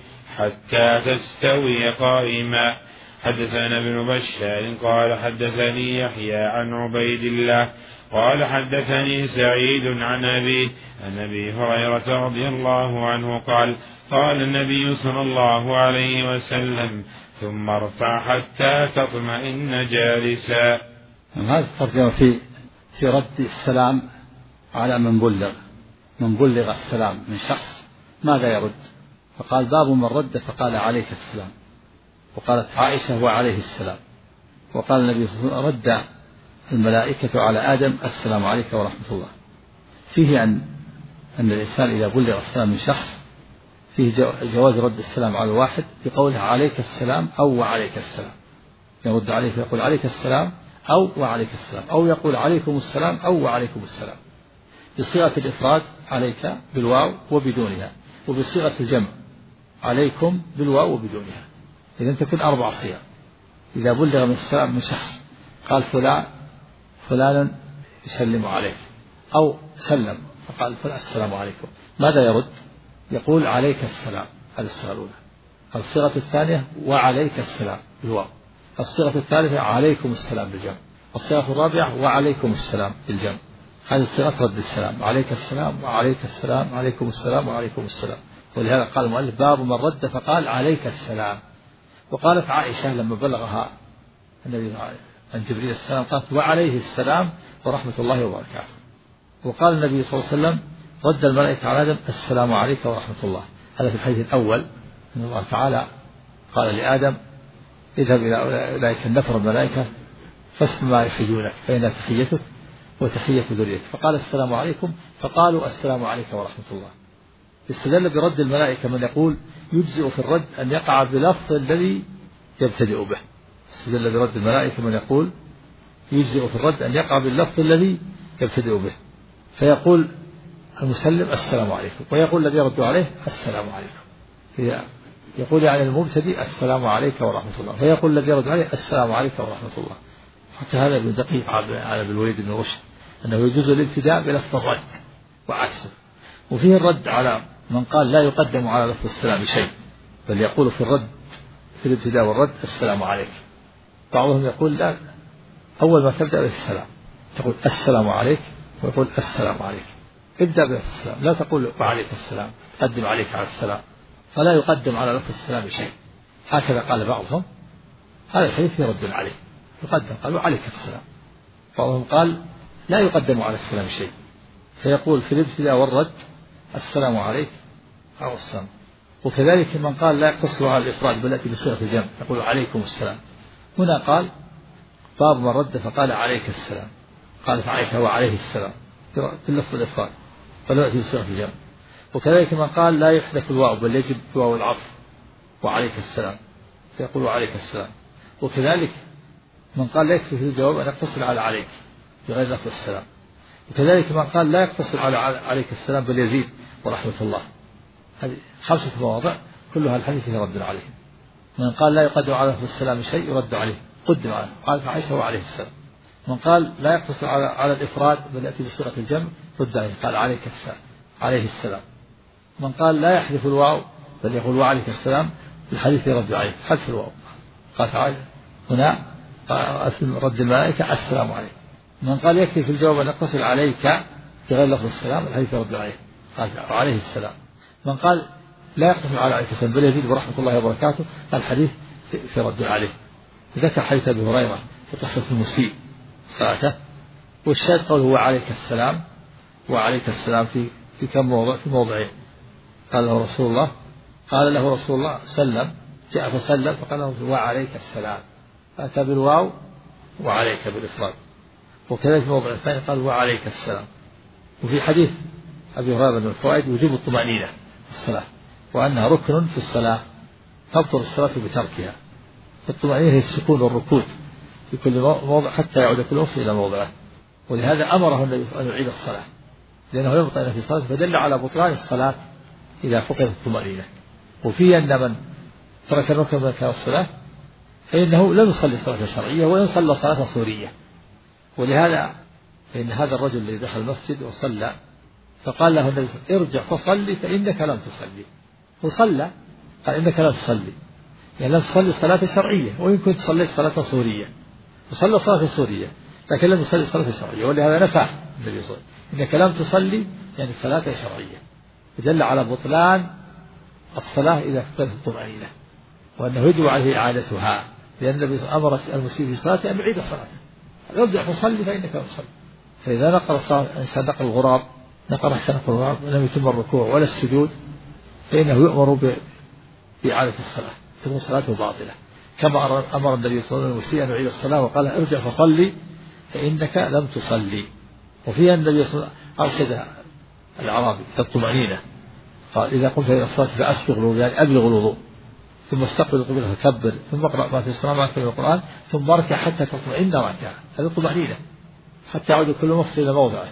حتى تستوي قائما. حدثنا ابن بشار قال حدثني يحيى عن عبيد الله قال حدثني سعيد عن أبيه عن أبي هريرة رضي الله عنه قال قال النبي صلى الله عليه وسلم ثم ارفع حتى تطمئن جالسا. هذا الترجمة في في رد السلام على من بلغ من بلغ السلام من شخص ماذا يرد؟ فقال باب من رد فقال عليك السلام. وقالت عائشة وعليه السلام. وقال النبي صلى الله عليه وسلم رد الملائكة على آدم السلام عليك ورحمة الله. فيه أن أن الإنسان إذا بلغ السلام من شخص فيه جواز رد السلام على الواحد بقوله عليك السلام أو وعليك السلام. يرد عليه فيقول عليك السلام أو وعليك السلام، أو يقول عليكم السلام أو وعليكم السلام، بصيغة الإفراد عليك بالواو وبدونها، وبصيغة الجمع عليكم بالواو وبدونها. إذن تكون أربع صيغ. إذا بلغ من السلام من شخص قال فلان فلانا يسلم عليك أو سلم فقال فلان السلام عليكم، ماذا يرد؟ يقول عليك السلام. هذه الصيغة الأولى. الصيغة الثانية وعليك السلام بالواو. الصيغة الثالثة عليكم السلام بالجمع. الصيغة الرابعة وعليكم السلام بالجمع. هذه صيغة رد السلام، عليك السلام وعليك السلام عليكم السلام وعليكم السلام. ولهذا قال المؤلف باب من رد فقال عليك السلام. وقالت عائشة لما بلغها النبي عن جبريل السلام قالت وعليه السلام ورحمة الله وبركاته. وقال النبي صلى الله عليه وسلم رد الملائكة على آدم السلام عليك ورحمة الله. هذا في الحديث الأول أن الله تعالى قال لآدم اذهب إلى أولئك النفر الملائكة فاسمع ما يحيونك فإن تحيتك وتحية ذريتك. فقال السلام عليكم فقالوا السلام عليك ورحمة الله. استدل برد الملائكة من يقول يجزئ في الرد أن يقع بلفظ الذي يبتدئ به. استدل برد الملائكة من يقول يجزئ في الرد أن يقع باللفظ الذي يبتدئ به، فيقول المسلم السلام عليكم ويقول الذي يرد عليه السلام عليكم. يقول يعني المبتدئ السلام عليك ورحمة الله فيقول الذي يرد عليه السلام عليك ورحمة الله. حتى هذا ابن دقيق على بالوليد بن رشد أنه يجوز الابتداء بلفظ الرد وعكسه. وفيه الرد على من قال لا يقدم على لفظ السلام شيء بل يقول في الرد في الابتداء والرد السلام عليك. بعضهم يقول لا، أول ما تبدأ بالسلام تقول السلام عليك ويقول السلام عليك. ابدأ بلفظ السلام، لا تقول وعليك السلام، قدم عليك على السلام، فلا يقدم على لفظ السلام شيء. هكذا قال بعضهم. هذا الحديث يرد عليه يقدم قالوا عليك السلام. بعضهم قال لا يقدم على السلام شيء فيقول في الابتداء والرد السلام عليك أو السلام. وكذلك من قال لا يقتصر على الإفراد بل يأتي بصيغة الجمع يقول عليكم السلام. هنا قال باب من رد فقال عليك السلام. قالت عائشة وعليه السلام باللفظ الإفراد فلا يأتي بصيغة الجمع. وكذلك من قال لا يحذف الواو بل يجب واو العطف وعليك السلام فيقول عليك السلام. وكذلك من قال لا يكفي في الجواب أن يقتصر على عليك بغير لفظ السلام. وكذلك من قال لا يقتصر على عليك السلام بل يزيد ورحمة الله. هذه خمسة مواضع كلها الحديث فيه رد عليه. من قال لا يقدم على لفظ السلام شيء يرد عليه قدم عليه قالت عائشة وعليه السلام. من قال لا يقتصر على على الإفراد بل يأتي بصيغة الجمع رد عليه قال عليك السلام عليه السلام. من قال لا يحذف الواو بل يقول وعليك السلام الحديث يرد عليه حذف الواو. قال تعالى هنا رد الملائكة السلام عليك. من قال يكفي في الجواب أن يقتصر عليك بغير لفظ السلام الحديث يرد عليه قال عليه السلام. من قال لا يقتصر على عليك السلام بل يزيد ورحمة الله وبركاته الحديث في رد عليه. ذكر حديث أبي هريرة في قصة المسيء صلاته. والشاهد قوله وعليك السلام وعليك السلام في في كم موضع في موضعين. قال له رسول الله قال له رسول الله سلم جاء فسلم فقال له وعليك السلام أتى بالواو وعليك بالإفراد. وكذلك الموضع الثاني قال وعليك السلام. وفي حديث أبي هريرة من الفوائد وجوب الطمأنينة في الصلاة وأنها ركن في الصلاة تبطل الصلاة بتركها. الطمأنينة هي السكون والركود في كل موضع حتى يعود كل وقت إلى موضعه. ولهذا أمره النبي أن يعيد الصلاة لأنه لم يطمئن في صلاته، فدل على بطلان الصلاة إذا فقدت الطمأنينة. وفي أن من ترك الركن من أركان الصلاة فإنه لم يصلي صلاة شرعية وإن صلى صلاة صورية. ولهذا فإن هذا الرجل الذي دخل المسجد وصلى فقال له النبي ارجع فصلي فإنك لم تصلي، وصلى قال إنك لم تصلي، يعني لم تصلي صلاة شرعية وإن كنت صليت صلاة صورية، وصلى صلاة صورية لكن لم يصلي صلاة شرعية. ولهذا نفاه النبي صلى الله عليه وسلم إنك لم تصلي يعني صلاة شرعية، يدل على بطلان الصلاة إذا فقدت الطمأنينة وأنه يجب عليه إعادتها، لأن النبي أمر المسيء في صلاته أن يعيد الصلاة، ارجع فصلي فإنك لم تصلي. فإذا نقل الصلاة الإنسان نقل الغراب نقل حتى نقل الغراب ولم يتم الركوع ولا السجود فإنه يؤمر بإعادة الصلاة، تكون صلاته باطلة، كما أمر النبي صلى الله عليه وسلم أن يعيد الصلاة وقال ارجع فصلي فإنك لم تصلي. وفيها النبي صلى الله عليه وسلم أرشد الأعرابي كالطمأنينة قال إذا قمت إلى الصلاة فأسبغ الوضوء يعني أبلغ الوضوء، ثم استقبل القبلة فكبر، ثم اقرأ ما في الصلاة معك من القرآن، ثم اركع حتى تطمئن راكعا. هذه الطمأنينة حتى يعود كل مفصل إلى موضعه،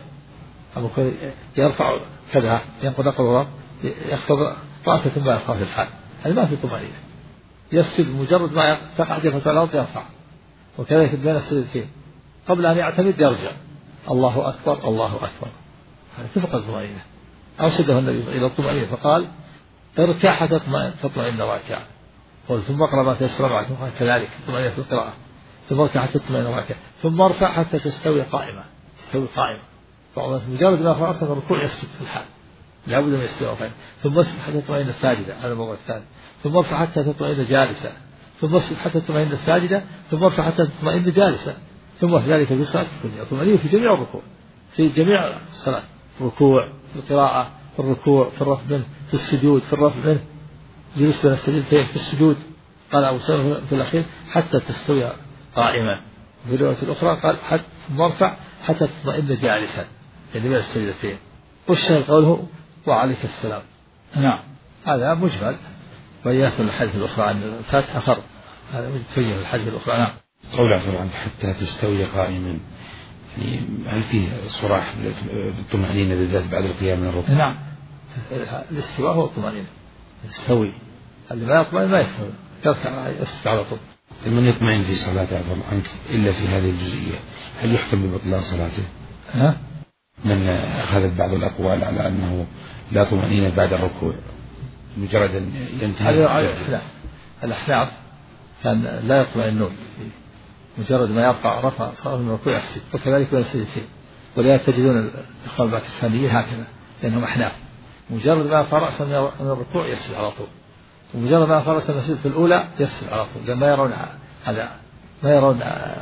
يرفع كذا ينقض الغراب يخفض رأسه ثم يرفع في الحال، هذا ما في طمأنينة. يسجد مجرد ما تقع جبهة الأرض يرفع، وكذلك بين السجدتين قبل أن يعتمد يرجع الله أكبر الله أكبر، هذا تفقد الطمأنينة. أرشده النبي إلى الطمأنينة فقال اركع حتى تطمئن راكعا، ثم اقرأ ما تيسر معك كذلك الطمأنينة في القراءة، ثم اركع حتى تطمئن راكعا، ثم ارفع حتى تستوي قائمة تستوي قائمة، مجرد ما رفع رأسه من الركوع يسجد في الحال لا بد من يستوي قائمة، ثم اسجد حتى تطمئن ساجدة، هذا الموضوع الثاني، ثم ارفع حتى تطمئن جالسة، ثم اسجد حتى تطمئن ساجدة، ثم ارفع حتى تطمئن جالسة، ثم في ذلك في الصلاة الكلية. الطمأنينة في جميع الركوع في جميع الصلاة، الركوع في القراءة في الركوع في الرفع منه في السجود في الرفع منه جلوس بين السجدتين في السجود. قال أبو سلمة في الأخير حتى تستوي قائما، في الرواية الأخرى قال حتى مرفع حتى تطمئن جالسا يعني بين السجدتين. والشاهد قوله وعليك السلام. نعم هذا مجمل ويأثر الحديث الأخرى عن الفاتحة فرض، هذا مجمل الحديث الأخرى. نعم قول طبعا حتى تستوي قائما، يعني هل فيه صراح بالطمأنينة بالذات بعد القيام من الركوع؟ نعم الاستواء هو الطمأنينة، يستوي اللي ما يطمئن ما يستوي يركع يسجد على طول. من يطمئن في صلاته عفوا عنك إلا في هذه الجزئية هل يحكم ببطلان صلاته؟ ها؟ من أخذت بعض الأقوال على أنه لا طمأنينة بعد الركوع مجرد أن ينتهي الأحناف الأحناف كان لا يطمئنون مجرد ما يرفع رفع صلاة من الركوع يسجد، وكذلك بين السجدتين. ولذا تجدون الإخوان الباكستانيين هكذا لأنهم أحناف، مجرد ما يرفع رأسه من الركوع يسجد على طول، ومجرد ما يرفع رأسه من السجدة الأولى يسجد على طول، لأن ما يرون هذا ما يرون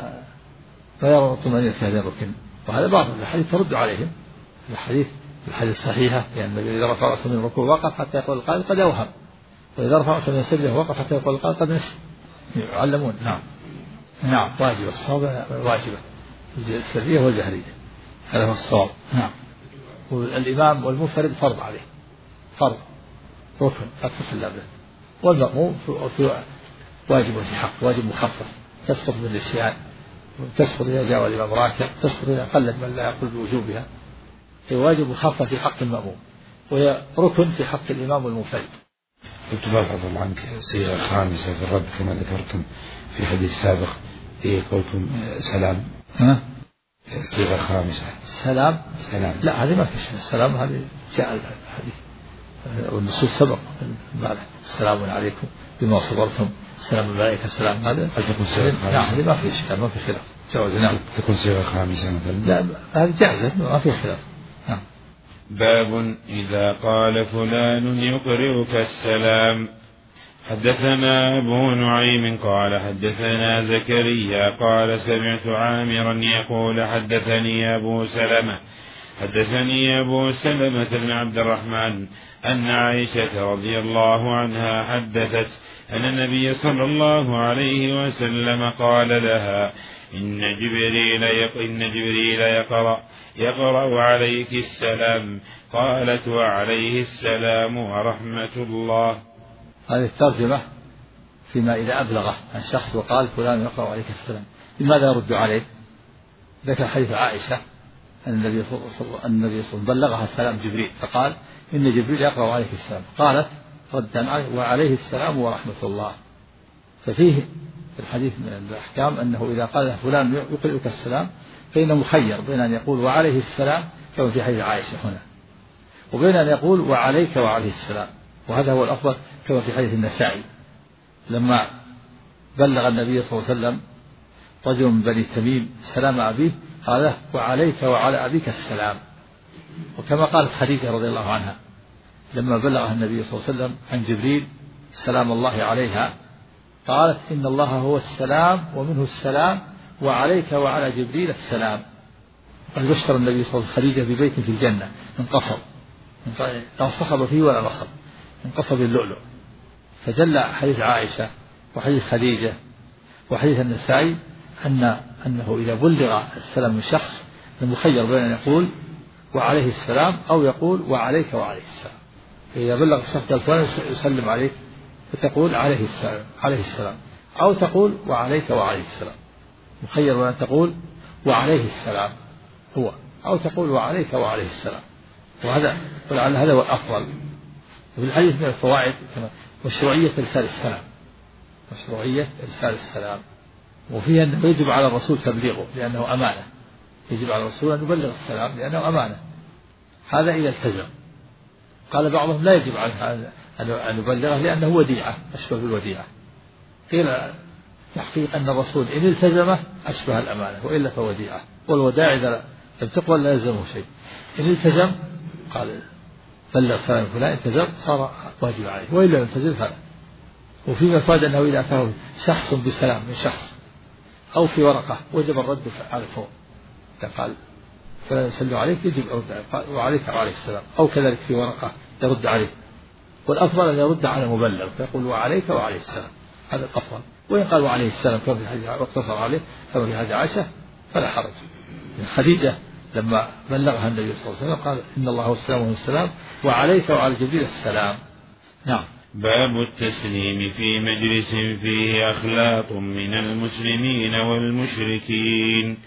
ما يرون الطمأنينة في هذا الركن. وهذا بعض الحديث ترد عليهم الحديث الحديث الصحيحة، يعني إذا رفع رأسه من الركوع وقف حتى يقول القائل قد أوهم، وإذا رفع رأسه من السجدة وقف حتى يقول القائل قد نسي. يعلمون. نعم نعم واجبة الصواب واجبة السرية والجهرية، هذا هو الصواب. نعم والإمام والمنفرد فرض عليه فرض ركن أصف اللابد، والمأموم في واجب في حق واجب مخفف تسقط من النسيان، تسقط إذا جاء الإمام راكع، تسقط إذا قلد من لا يقول بوجوبها، هي واجب مخفف في حق المأموم وهي ركن في حق الإمام والمنفرد. قلت بلغ عنك صيغة خامسة في الرد كما ذكرتم في حديث سابق في قولكم سلام. ها؟ صيغة خامسة سلام سلام لا هذه ما في شيء، السلام هذه جاء الحديث والنصوص سبق السلام عليكم بما صبرتم سلام الملائكة السلام، هذا هل تكون صيغة خامسة؟ نعم هذه ما في إشكال ما في خلاف جواز. نعم تكون صيغة خامسة مثلا؟ لا هذه جائزة ما في خلاف. نعم. باب إذا قال فلان يقرئك السلام. حدثنا أبو نعيم قال حدثنا زكريا قال سمعت عامرا يقول حدثني أبو سلمة حدثني أبو سلمة بن عبد الرحمن أن عائشة رضي الله عنها حدثت أن النبي صلى الله عليه وسلم قال لها إن جبريل يق... إن جبريل يقرأ يقرأ عليك السلام. قالت وعليه السلام ورحمة الله. هذه الترجمة فيما إذا أبلغه عن شخص وقال فلان يقرأ عليك السلام، لماذا يرد عليه؟ ذكر حديث عائشة أن النبي صلى الله عليه وسلم بلغها السلام جبريل فقال إن جبريل يقرأ عليك السلام، قالت ردا عليه وعليه السلام ورحمة الله. ففيه الحديث من الأحكام أنه إذا قال فلان يقرئك السلام فإنه مخير بين أن يقول وعليه السلام كما في حديث عائشة هنا، وبين أن يقول وعليك وعليه السلام، وهذا هو الأفضل كما في حديث النسائي لما بلغ النبي صلى الله عليه وسلم رجل من بني تميم سلام أبيه قال له وعليك وعلى أبيك السلام. وكما قالت خديجة رضي الله عنها لما بلغها النبي صلى الله عليه وسلم عن جبريل سلام الله عليها قالت إن الله هو السلام ومنه السلام وعليك وعلى جبريل السلام. قد بشر النبي صلى الله عليه وسلم خديجة ببيت في الجنة من قصب لا صخب فيه ولا نصب من قصب اللؤلؤ. فدل حديث عائشة وحديث خديجة وحديث النسائي أن أنه إذا بلغ السلام من شخص المخير بين أن يقول وعليه السلام أو يقول وعليك وعليه السلام. إذا بلغ الشخص الفلاني يسلم عليك فتقول عليه السلام عليه السلام أو تقول وعليك وعليه السلام، مخير بين أن تقول وعليه السلام هو أو تقول وعليك وعليه السلام، وهذا ولعل هذا هو الأفضل. وفي الحديث من الفوائد مشروعية إرسال السلام مشروعية إرسال السلام وفيها أنه يجب على الرسول تبليغه لأنه أمانة، يجب على الرسول أن يبلغ السلام لأنه أمانة، هذا إذا التزم. قال بعضهم لا يجب عليه أن يبلغه لأنه وديعة أشبه بالوديعة. قيل تحقيق أن الرسول إن التزمه أشبه الأمانة وإلا فوديعة، والوداع إذا لم تقبل لا يلزمه شيء. إن التزم قال بلغ سلام فلان التزم صار واجب عليه، وإلا لم يلتزم فلا. وفي مفاد أنه إذا أتاه شخص بسلام من شخص أو في ورقة وجب الرد على الفور، قال فلا يسلم عليك يجب الرد وعليك وعليه السلام، أو كذلك في ورقة يرد عليه، والأفضل أن يرد على المبلغ فيقول وعليك وعليه السلام، هذا الأفضل. وإن قال وعليه السلام كما في حديث واقتصر عليه كما في حديث عائشة فلا حرج. خديجة لما بلغها النبي صلى الله عليه وسلم قال إن الله هو السلام وهو السلام وعليك وعلى جبريل السلام. نعم. باب التسليم في مجلس فيه أخلاط من المسلمين والمشركين.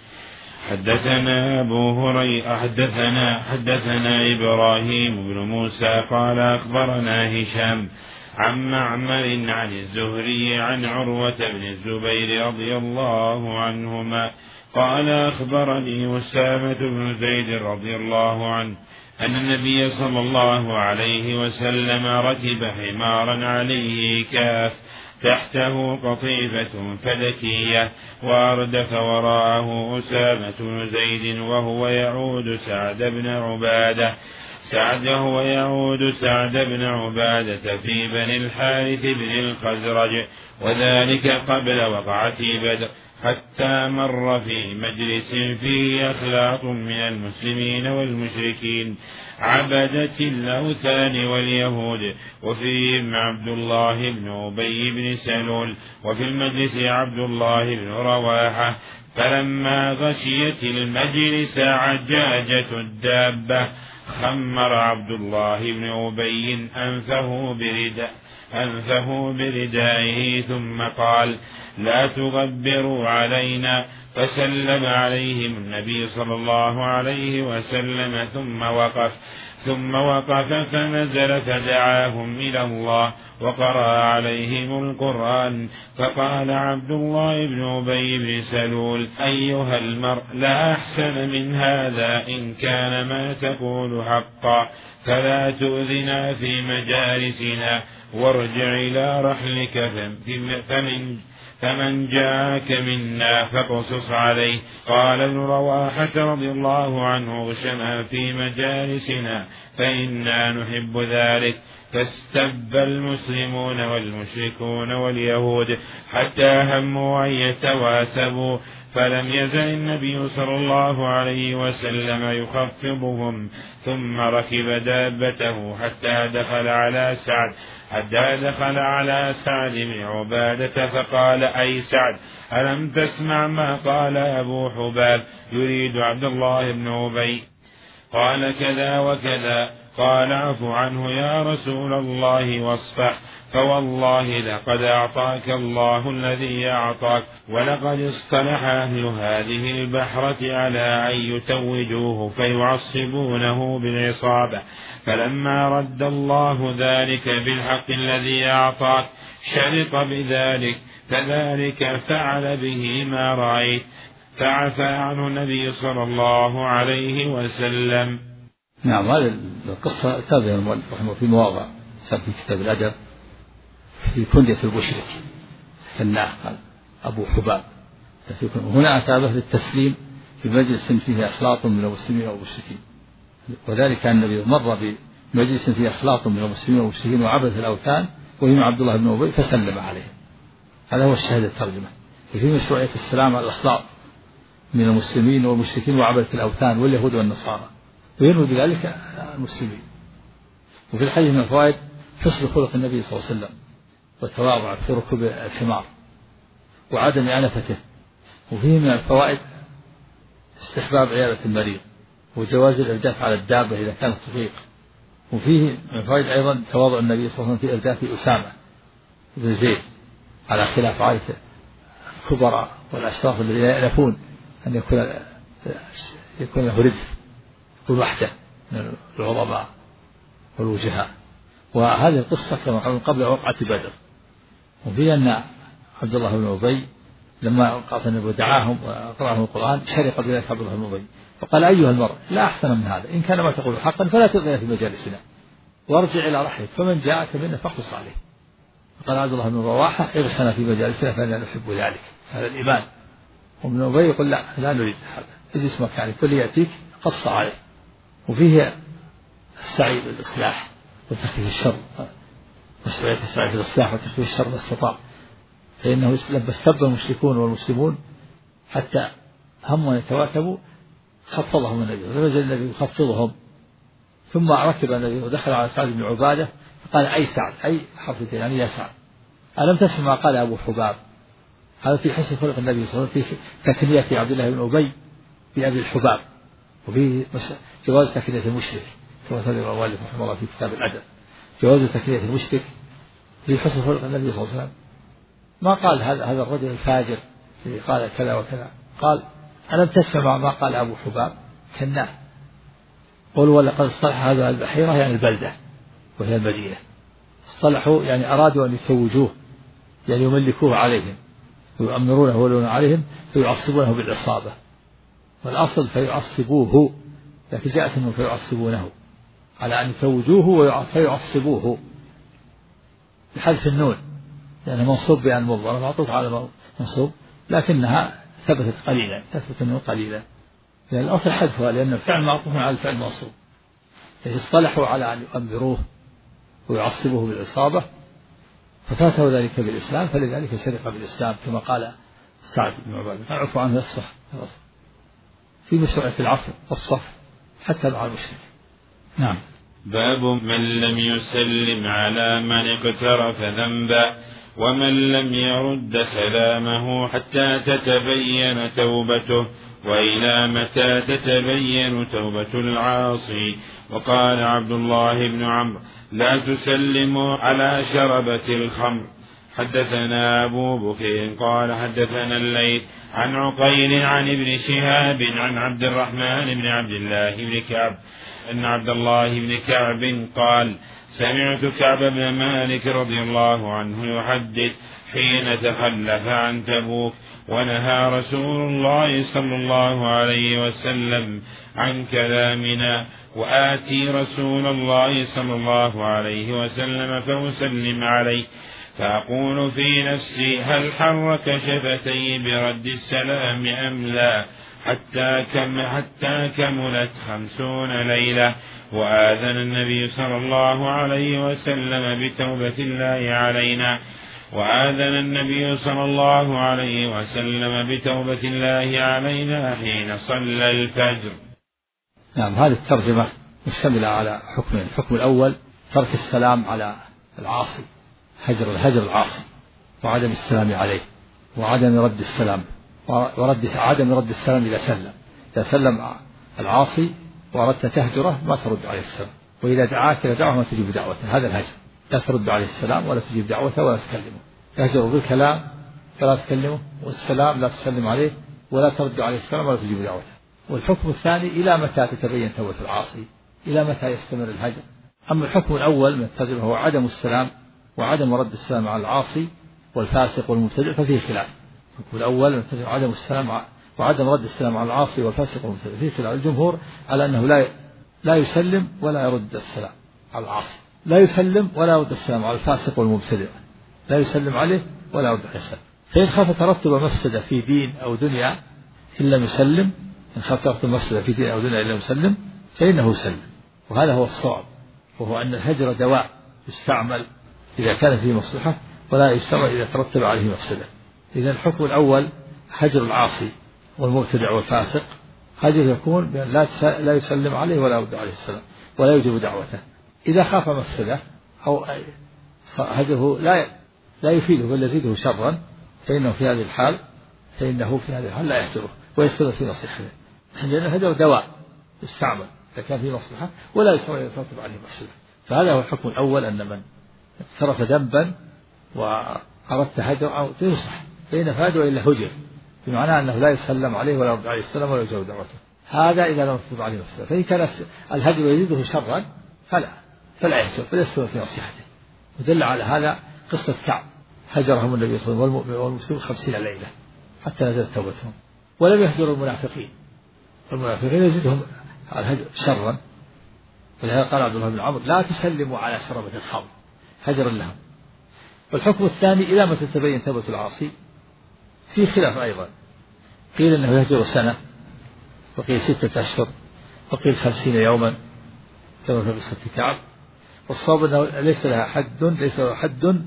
حدثنا أبو هريرة حدثنا حدثنا إبراهيم بن موسى قال أخبرنا هشام عن معمر عن الزهري عن عروة بن الزبير رضي الله عنهما قال أخبرني أسامة بن زيد رضي الله عنه أن النبي صلى الله عليه وسلم ركب حمارا عليه كاف تحته قطيفة فدكية وأردف وراءه أسامة بن زيد وهو يعود سعد بن عبادة سعد وهو يعود سعد بن عبادة في بني الحارث بن الخزرج، وذلك قبل وقعة بدر، حتى مر في مجلس فيه أخلاط من المسلمين والمشركين عبدة الأوثان واليهود، وفيهم عبد الله بن أبي بن سلول، وفي المجلس عبد الله بن رواحة. فلما غشيت المجلس عجاجة الدابة خمر عبد الله بن أبي أنفه برداء أنفه بردائه ثم قال لا تغبروا علينا، فسلم عليهم النبي صلى الله عليه وسلم ثم وقف ثم وقف فنزل فدعاهم إلى الله وقرأ عليهم القرآن. فقال عبد الله بن أبي بن سلول أيها المرء لا أحسن من هذا إن كان ما تقول حقا، فلا تؤذنا في مجالسنا وارجع إلى رحلك فمن فمن جاءك منا فاقصص عليه. قال ابن رواحة رضي الله عنه اغشنا في مجالسنا فإنا نحب ذلك. فاستب المسلمون والمشركون واليهود حتى هموا أن يتواسبوا، فلم يزل النبي صلى الله عليه وسلم يخفضهم، ثم ركب دابته حتى دخل على سعد حتى دخل على سعد بن عبادة فقال أي سعد ألم تسمع ما قال أبو حباب يريد عبد الله بن أبي؟ قال كذا وكذا. قال اعف عنه يا رسول الله واصفح، فوالله لقد أعطاك الله الذي أعطاك، ولقد اصطلح أهل هذه البحرة على أن يتوجوه فيعصبونه بالعصابة، فلما رد الله ذلك بالحق الذي أعطاك شرط بذلك، فذلك فعل به ما رأيت، فعفى عنه النبي صلى الله عليه وسلم. نعم، هذه القصة تابعة المؤلف رحمه في مواضع في كتاب الأدب في كندية المشرك كالناه قال أبو حباب، هنا أتابه للتسليم في مجلس فيه أخلاط من المسلمين والمشركين، وذلك أن النبي مر بمجلس فيه أخلاط من المسلمين والمشركين وعبث الأوثان وهم عبد الله بن أبي فسلم عليهم. هذا هو الشاهد الترجمة، وفي مشروعية السلام على الأخلاط من المسلمين والمشركين وعبث الأوثان واليهود والنصارى، وينوي بذلك المسلمين. وفي الحديث من الفوائد حسن خلق النبي صلى الله عليه وسلم وتواضع في ركوب الحمار وعدم عنفته. وفيه من الفوائد استحباب عيادة المريض وجواز الإرداف على الدابة إذا كانت تطيق. وفيه من الفوائد أيضا تواضع النبي صلى الله عليه وسلم في إرداف أسامة بن زيد على خلاف عادة الكبراء والأشراف الذين يألفون أن يكون يكون له ردف ووحده من العظماء والوجهاء. وهذه القصة كما قلنا قبل وقعة بدر. وفي أن عبد الله بن أبي لما وقف النبي ودعاهم وقرأهم القرآن شرق بذلك عبد الله بن أبي فقال أيها المرء لا أحسن من هذا، إن كان ما تقول حقا فلا تؤذنا في مجالسنا وارجع إلى رحلك، فمن جاءك منا فاقص عليه. فقال عبد الله بن رواحة اغسنا في مجالسنا فإننا نحب ذلك، هذا الإيمان. وابن أبي يقول لا لا نريد هذا، اجلس مكانك كل يأتيك قص عليه. وفيه السعي بالإصلاح وتخفيف الشر، مشروعية السعي بالإصلاح وتخفيف الشر ما استطاع، فإنه لما استب المشركون والمسلمون حتى هم يتواكبوا خفضهم النبي، فنزل النبي يخفضهم، ثم ركب النبي ودخل على سعد بن عبادة فقال أي سعد، أي حفظ يعني يا سعد، ألم تسمع ما قال أبو حباب؟ هذا في حسن خلق النبي صلى الله عليه وسلم في تكنية عبد الله بن أبي بأبي الحباب، وفي جواز تكنية المشرك كما تذكر الوالد رحمه الله في كتاب الأدب، جواز تكنية المشرك في حسن خلق النبي صلى الله عليه وسلم. ما قال هذا هذا الرجل الفاجر قال كذا وكذا، قال ألم تسمع ما قال أبو حباب؟ كناه. قل ولقد اصطلح هذا البحيرة يعني البلدة وهي المدينة، اصطلحوا يعني أرادوا أن يتوجوه يعني يملكوه عليهم ويؤمرونه ويولون عليهم فيعصبونه بالعصابة، والأصل فيعصبوه، لكن جاءت أنه فيعصبونه على أن يتوجوه فيعصبوه بحذف النون لأنه منصوب بأن مضمرة معطوف على منصوب، لكنها ثبتت قليلا، ثبتت النون قليلا لأن الأصل حذفها لأن الفعل معطوف على الفعل منصوب. إذ اصطلحوا على أن يؤمروه ويعصبوه بالعصابة ففاته ذلك بالإسلام، فلذلك سرق بالإسلام كما قال سعد بن عبادة اعفوا عنه يصفح. في مشروعية العفو والصف حتى مع المشرك. نعم. باب من لم يسلم على من اقترف ذنبا ومن لم يرد سلامه حتى تتبين توبته، وإلى متى تتبين توبة العاصي. وقال عبد الله بن عمرو لا تسلموا على شربة الخمر. حدثنا أبو بكر قال حدثنا الليث عن عقيل عن ابن شهاب عن عبد الرحمن بن عبد الله بن كعب أن عبد الله بن كعب قال سمعت كعب بن مالك رضي الله عنه يحدث حين تخلف عن تبوك ونهى رسول الله صلى الله عليه وسلم عن كلامنا، وآتي رسول الله صلى الله عليه وسلم فأسلم عليه فأقول في نفسي هل حرك شفتي برد السلام أم لا، حتى كم حتى كملت خمسون ليلة، وآذن النبي صلى الله عليه وسلم بتوبة الله علينا وآذن النبي صلى الله عليه وسلم بتوبة الله علينا حين صلى الفجر. نعم، هذه الترجمة مشتملة على حكمين. الحكم الأول ترك السلام على العاصي، هجر الهجر العاصي وعدم السلام عليه وعدم رد السلام ورد عدم رد السلام إذا سلم. إذا سلم العاصي وردت تهجره ما ترد عليه السلام وإذا دعاك إلى دعوة ما تجيب دعوته، هذا الهجر، لا ترد عليه السلام ولا تجيب دعوته ولا تكلمه، تهجر بالكلام فلا تكلمه، والسلام لا تسلم عليه ولا ترد عليه السلام ولا تجيب دعوته. والحكم الثاني إلى متى تتبين توبة العاصي، إلى متى يستمر الهجر. أما الحكم الأول من التغيير هو عدم السلام وعدم رد السلام على العاصي والفاسق والمبتدع ففيه خلاف. الحكم الأول من التغيير عدم السلام وعدم رد السلام على العاصي والفاسق والمبتدع فيه خلاف. الجمهور على أنه لا لا يسلم ولا يرد السلام على العاصي، لا يسلم ولا يرد السلام على الفاسق والمبتدع، لا يسلم عليه ولا يرد عليه السلام. فإن خاف ترتب مفسدة في دين أو دنيا إن لم يسلم، إن خاف ترتب مفسدة في دين أو دنيا إن لم يسلم فإنه يسلم، وهذا هو الصواب، وهو أن الهجر دواء يستعمل إذا كان فيه مصلحة ولا يستعمل إذا ترتب عليه مفسدة. إذا الحكم الأول هجر العاصي والمبتدع والفاسق، هجر يكون بأن لا لا يسلم عليه ولا يرد عليه السلام ولا يجيب دعوته. إذا خاف مفسدة أو هجره لا لا يفيده بل يزيده شرا فإنه في هذه الحال فإنه في هذه الحال لا يهجره ويستمر في نصيحته، لأن الهجر دواء يستعمل إذا كان فيه مصلحة ولا يستمر إذا ترتب عليه مفسدة. فهذا هو الحكم الأول، أن من اقترف ذنبا وأردت هجر أو تنصح فإن فاده إلا هجر، بمعنى أنه لا يسلم عليه ولا يرد عليه السلام ولا يجاوب دعوته، هذا إذا لم ترتب عليه مفسدة. فإن كان الهجر يزيده شرا فلا فلا يهجر بل يستمر في نصيحته. ودل على هذا قصة كعب، هجرهم النبي صلى الله عليه وسلم والمسلمون خمسين ليلة حتى نزلت توبتهم، ولم يهجروا المنافقين، والمنافقين يزيدهم الهجر شرا. ولهذا قال عبد الله بن عمرو لا تسلموا على شربة الخمر هجرا لهم. والحكم الثاني إلى ما تتبين توبة العاصي في خلاف أيضا، قيل أنه يهجر سنة، وقيل ستة أشهر، وقيل خمسين يوما كما في قصة كعب. والصواب أنه ليس لها حد، ليس له حد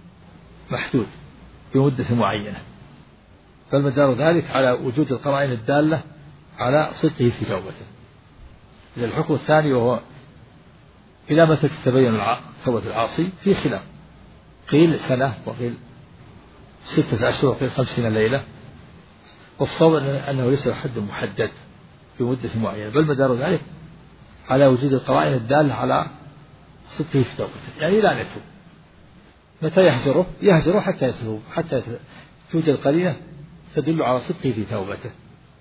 محدود بمدة معينة، بل مدار ذلك على وجود القرائن الدالة على صدقه في توبته. إذا الحكم الثاني وهو إلى متى تتبين توبة العاصي في خلاف، قيل سنة وقيل ستة أشهر وقيل خمسين ليلة. والصواب أنه ليس له حد محدد بمدة معينة، بل مدار ذلك على وجود القرائن الدالة على صدقه في توبته، يعني لا يتوب. متى يهجره؟ يهجره حتى يتوب، حتى توجد قرينة تدل على صدقه في توبته.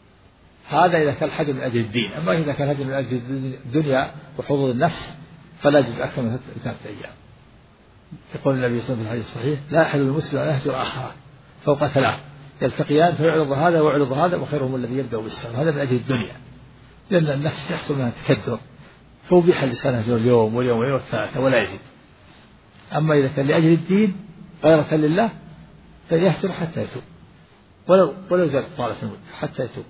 هذا إذا كان الحجر من أجل الدين. أما إذا كان الحجر من أجل الدنيا وحظوظ النفس فلا يجوز أكثر من ثلاثة أيام. يقول النبي صلى الله عليه وسلم في الحديث لا يحل المسلم أن يهجر آخر فوق ثلاث يلتقيان فيعرض هذا ويعرض هذا وخيرهم الذي يبدأ بالسلام. هذا من أجل الدنيا، لأن النفس يحصل منها تكدر، فوبيح الإنسان يهجر اليوم واليومين والثلاثة ولا يزيد. أما إذا كان لأجل الدين غيرة لله فليهجر حتى يتوب، ولو ولو زاد طالة المدة حتى يتوب.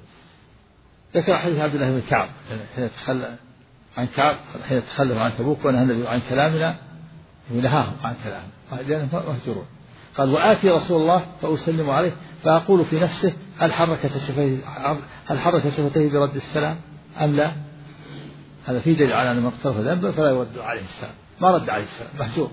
ذكر حديث عبد الله بن كعب حين تخلى عن كعب حين تخلف عن تبوك ونهى النبي عن كلامنا ونهاهم عن كلامنا لأنهم مهجرون. قال وآتي رسول الله فأسلم عليه فأقول في نفسه هل حرك شفتيه هل حرك شفتيه برد السلام أم لا؟ هذا في دليل على أن من اقترف ذنبا فلا يرد عليه السلام، ما رد عليه السلام، مهجور.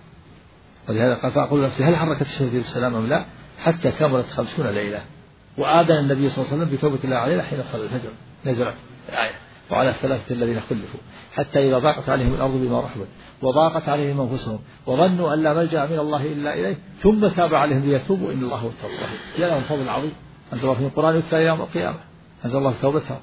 ولهذا قال فأقول نفسي هل حركت شفتيه بالسلام أم لا؟ حتى كملت خمسون ليلة. وآذن النبي صلى الله عليه وسلم بتوبة الله علينا حين صلى الفجر، نزلت الآية وعلى الثلاثة الذين خلفوا حتى إذا ضاقت عليهم الأرض بما رحبت وضاقت عليهم أنفسهم وظنوا أن لا ملجأ من الله إلا إليه ثم تاب عليهم ليتوبوا إن الله هو التواب الرحيم. يا لهم فضل عظيم أنزل الله في القرآن يتلى يوم القيامة، أنزل الله توبتها.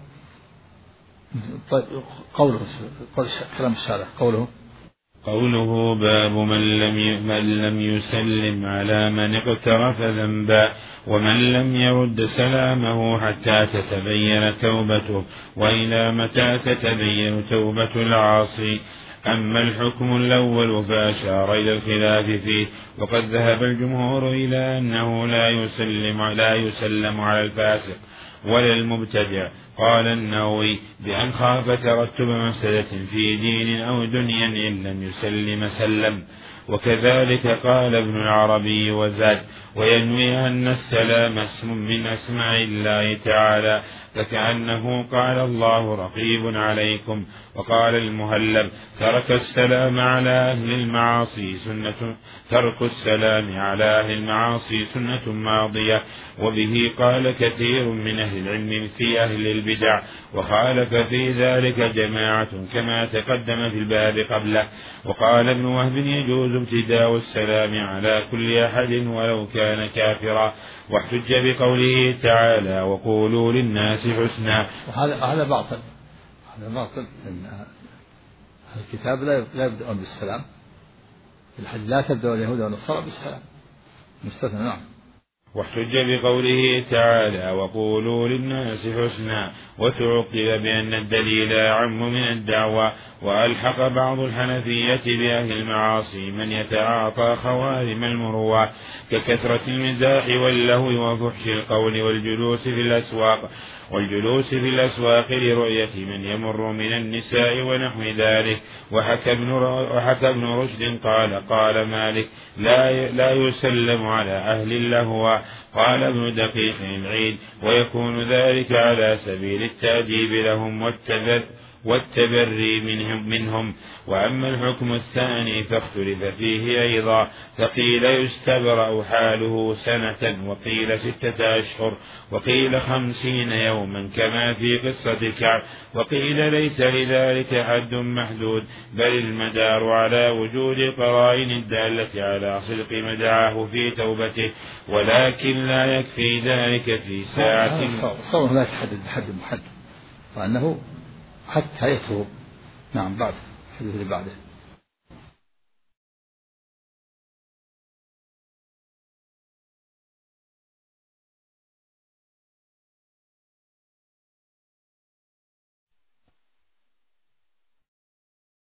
طيب قوله كلام الشارع قوله قوله باب من لم من لم يسلم على من اقترف ذنبا ومن لم يرد سلامه حتى تتبين توبته وإلى متى تتبين توبة العاصي. أما الحكم الأول فأشار إلى الخلاف فيه، وقد ذهب الجمهور إلى أنه لا يسلم لا يسلم على الفاسق ولا المبتدع. قال النووي بأن خاف ترتب مفسدة في دين أو دنيا إن لم يسلم سلم. وكذلك قال ابن العربي وزاد وينوي أن السلام اسم من أسماء الله تعالى فكأنه قال الله رقيب عليكم. وقال المهلب ترك السلام على أهل المعاصي سنة ترك السلام على أهل المعاصي سنة ماضية. وبه قال كثير من أهل العلم في أهل البدع، وخالف في ذلك جماعة كما تقدم في الباب قبله. وقال ابن وهب يجوز ابتداء السلام على كل أحد ولو كان كافرا، واحتج بقوله تعالى وقولوا للناس حسنا. وهذا هذا باطل، هذا باطل، إن الكتاب لا يبدأون بالسلام، في الحديث لا تبدأ اليهود والنصارى بالسلام مستثنى. نعم. واحتج بقوله تعالى وقولوا للناس حسنا، وتعقب بأن الدليل أعم من الدعوة. وألحق بعض الحنفية بأهل المعاصي من يتعاطى خوارم المروءة ككثرة المزاح واللهو وفحش القول والجلوس في الأسواق والجلوس في الأسواق لرؤية من يمر من النساء ونحو ذلك. وحكى ابن, وحكى ابن رشد قال قال مالك لا, لا يسلم على أهل اللهو. قال ابن دقيق العيد ويكون ذلك على سبيل التأديب لهم والتذر والتبري منهم, منهم. وأما الحكم الثاني فاختلف فيه أيضا، فقيل يستبرأ حاله سنة، وقيل ستة أشهر، وقيل خمسين يوما كما في قصة كعب، وقيل ليس لذلك حد محدود، بل المدار على وجود قرائن الدالة على صدق مدعاه في توبته، ولكن لا يكفي ذلك في ساعة. صوره لا تحدد بحد محدد، وأنه حتى يتوب. نعم. بعد الحديث اللي بعده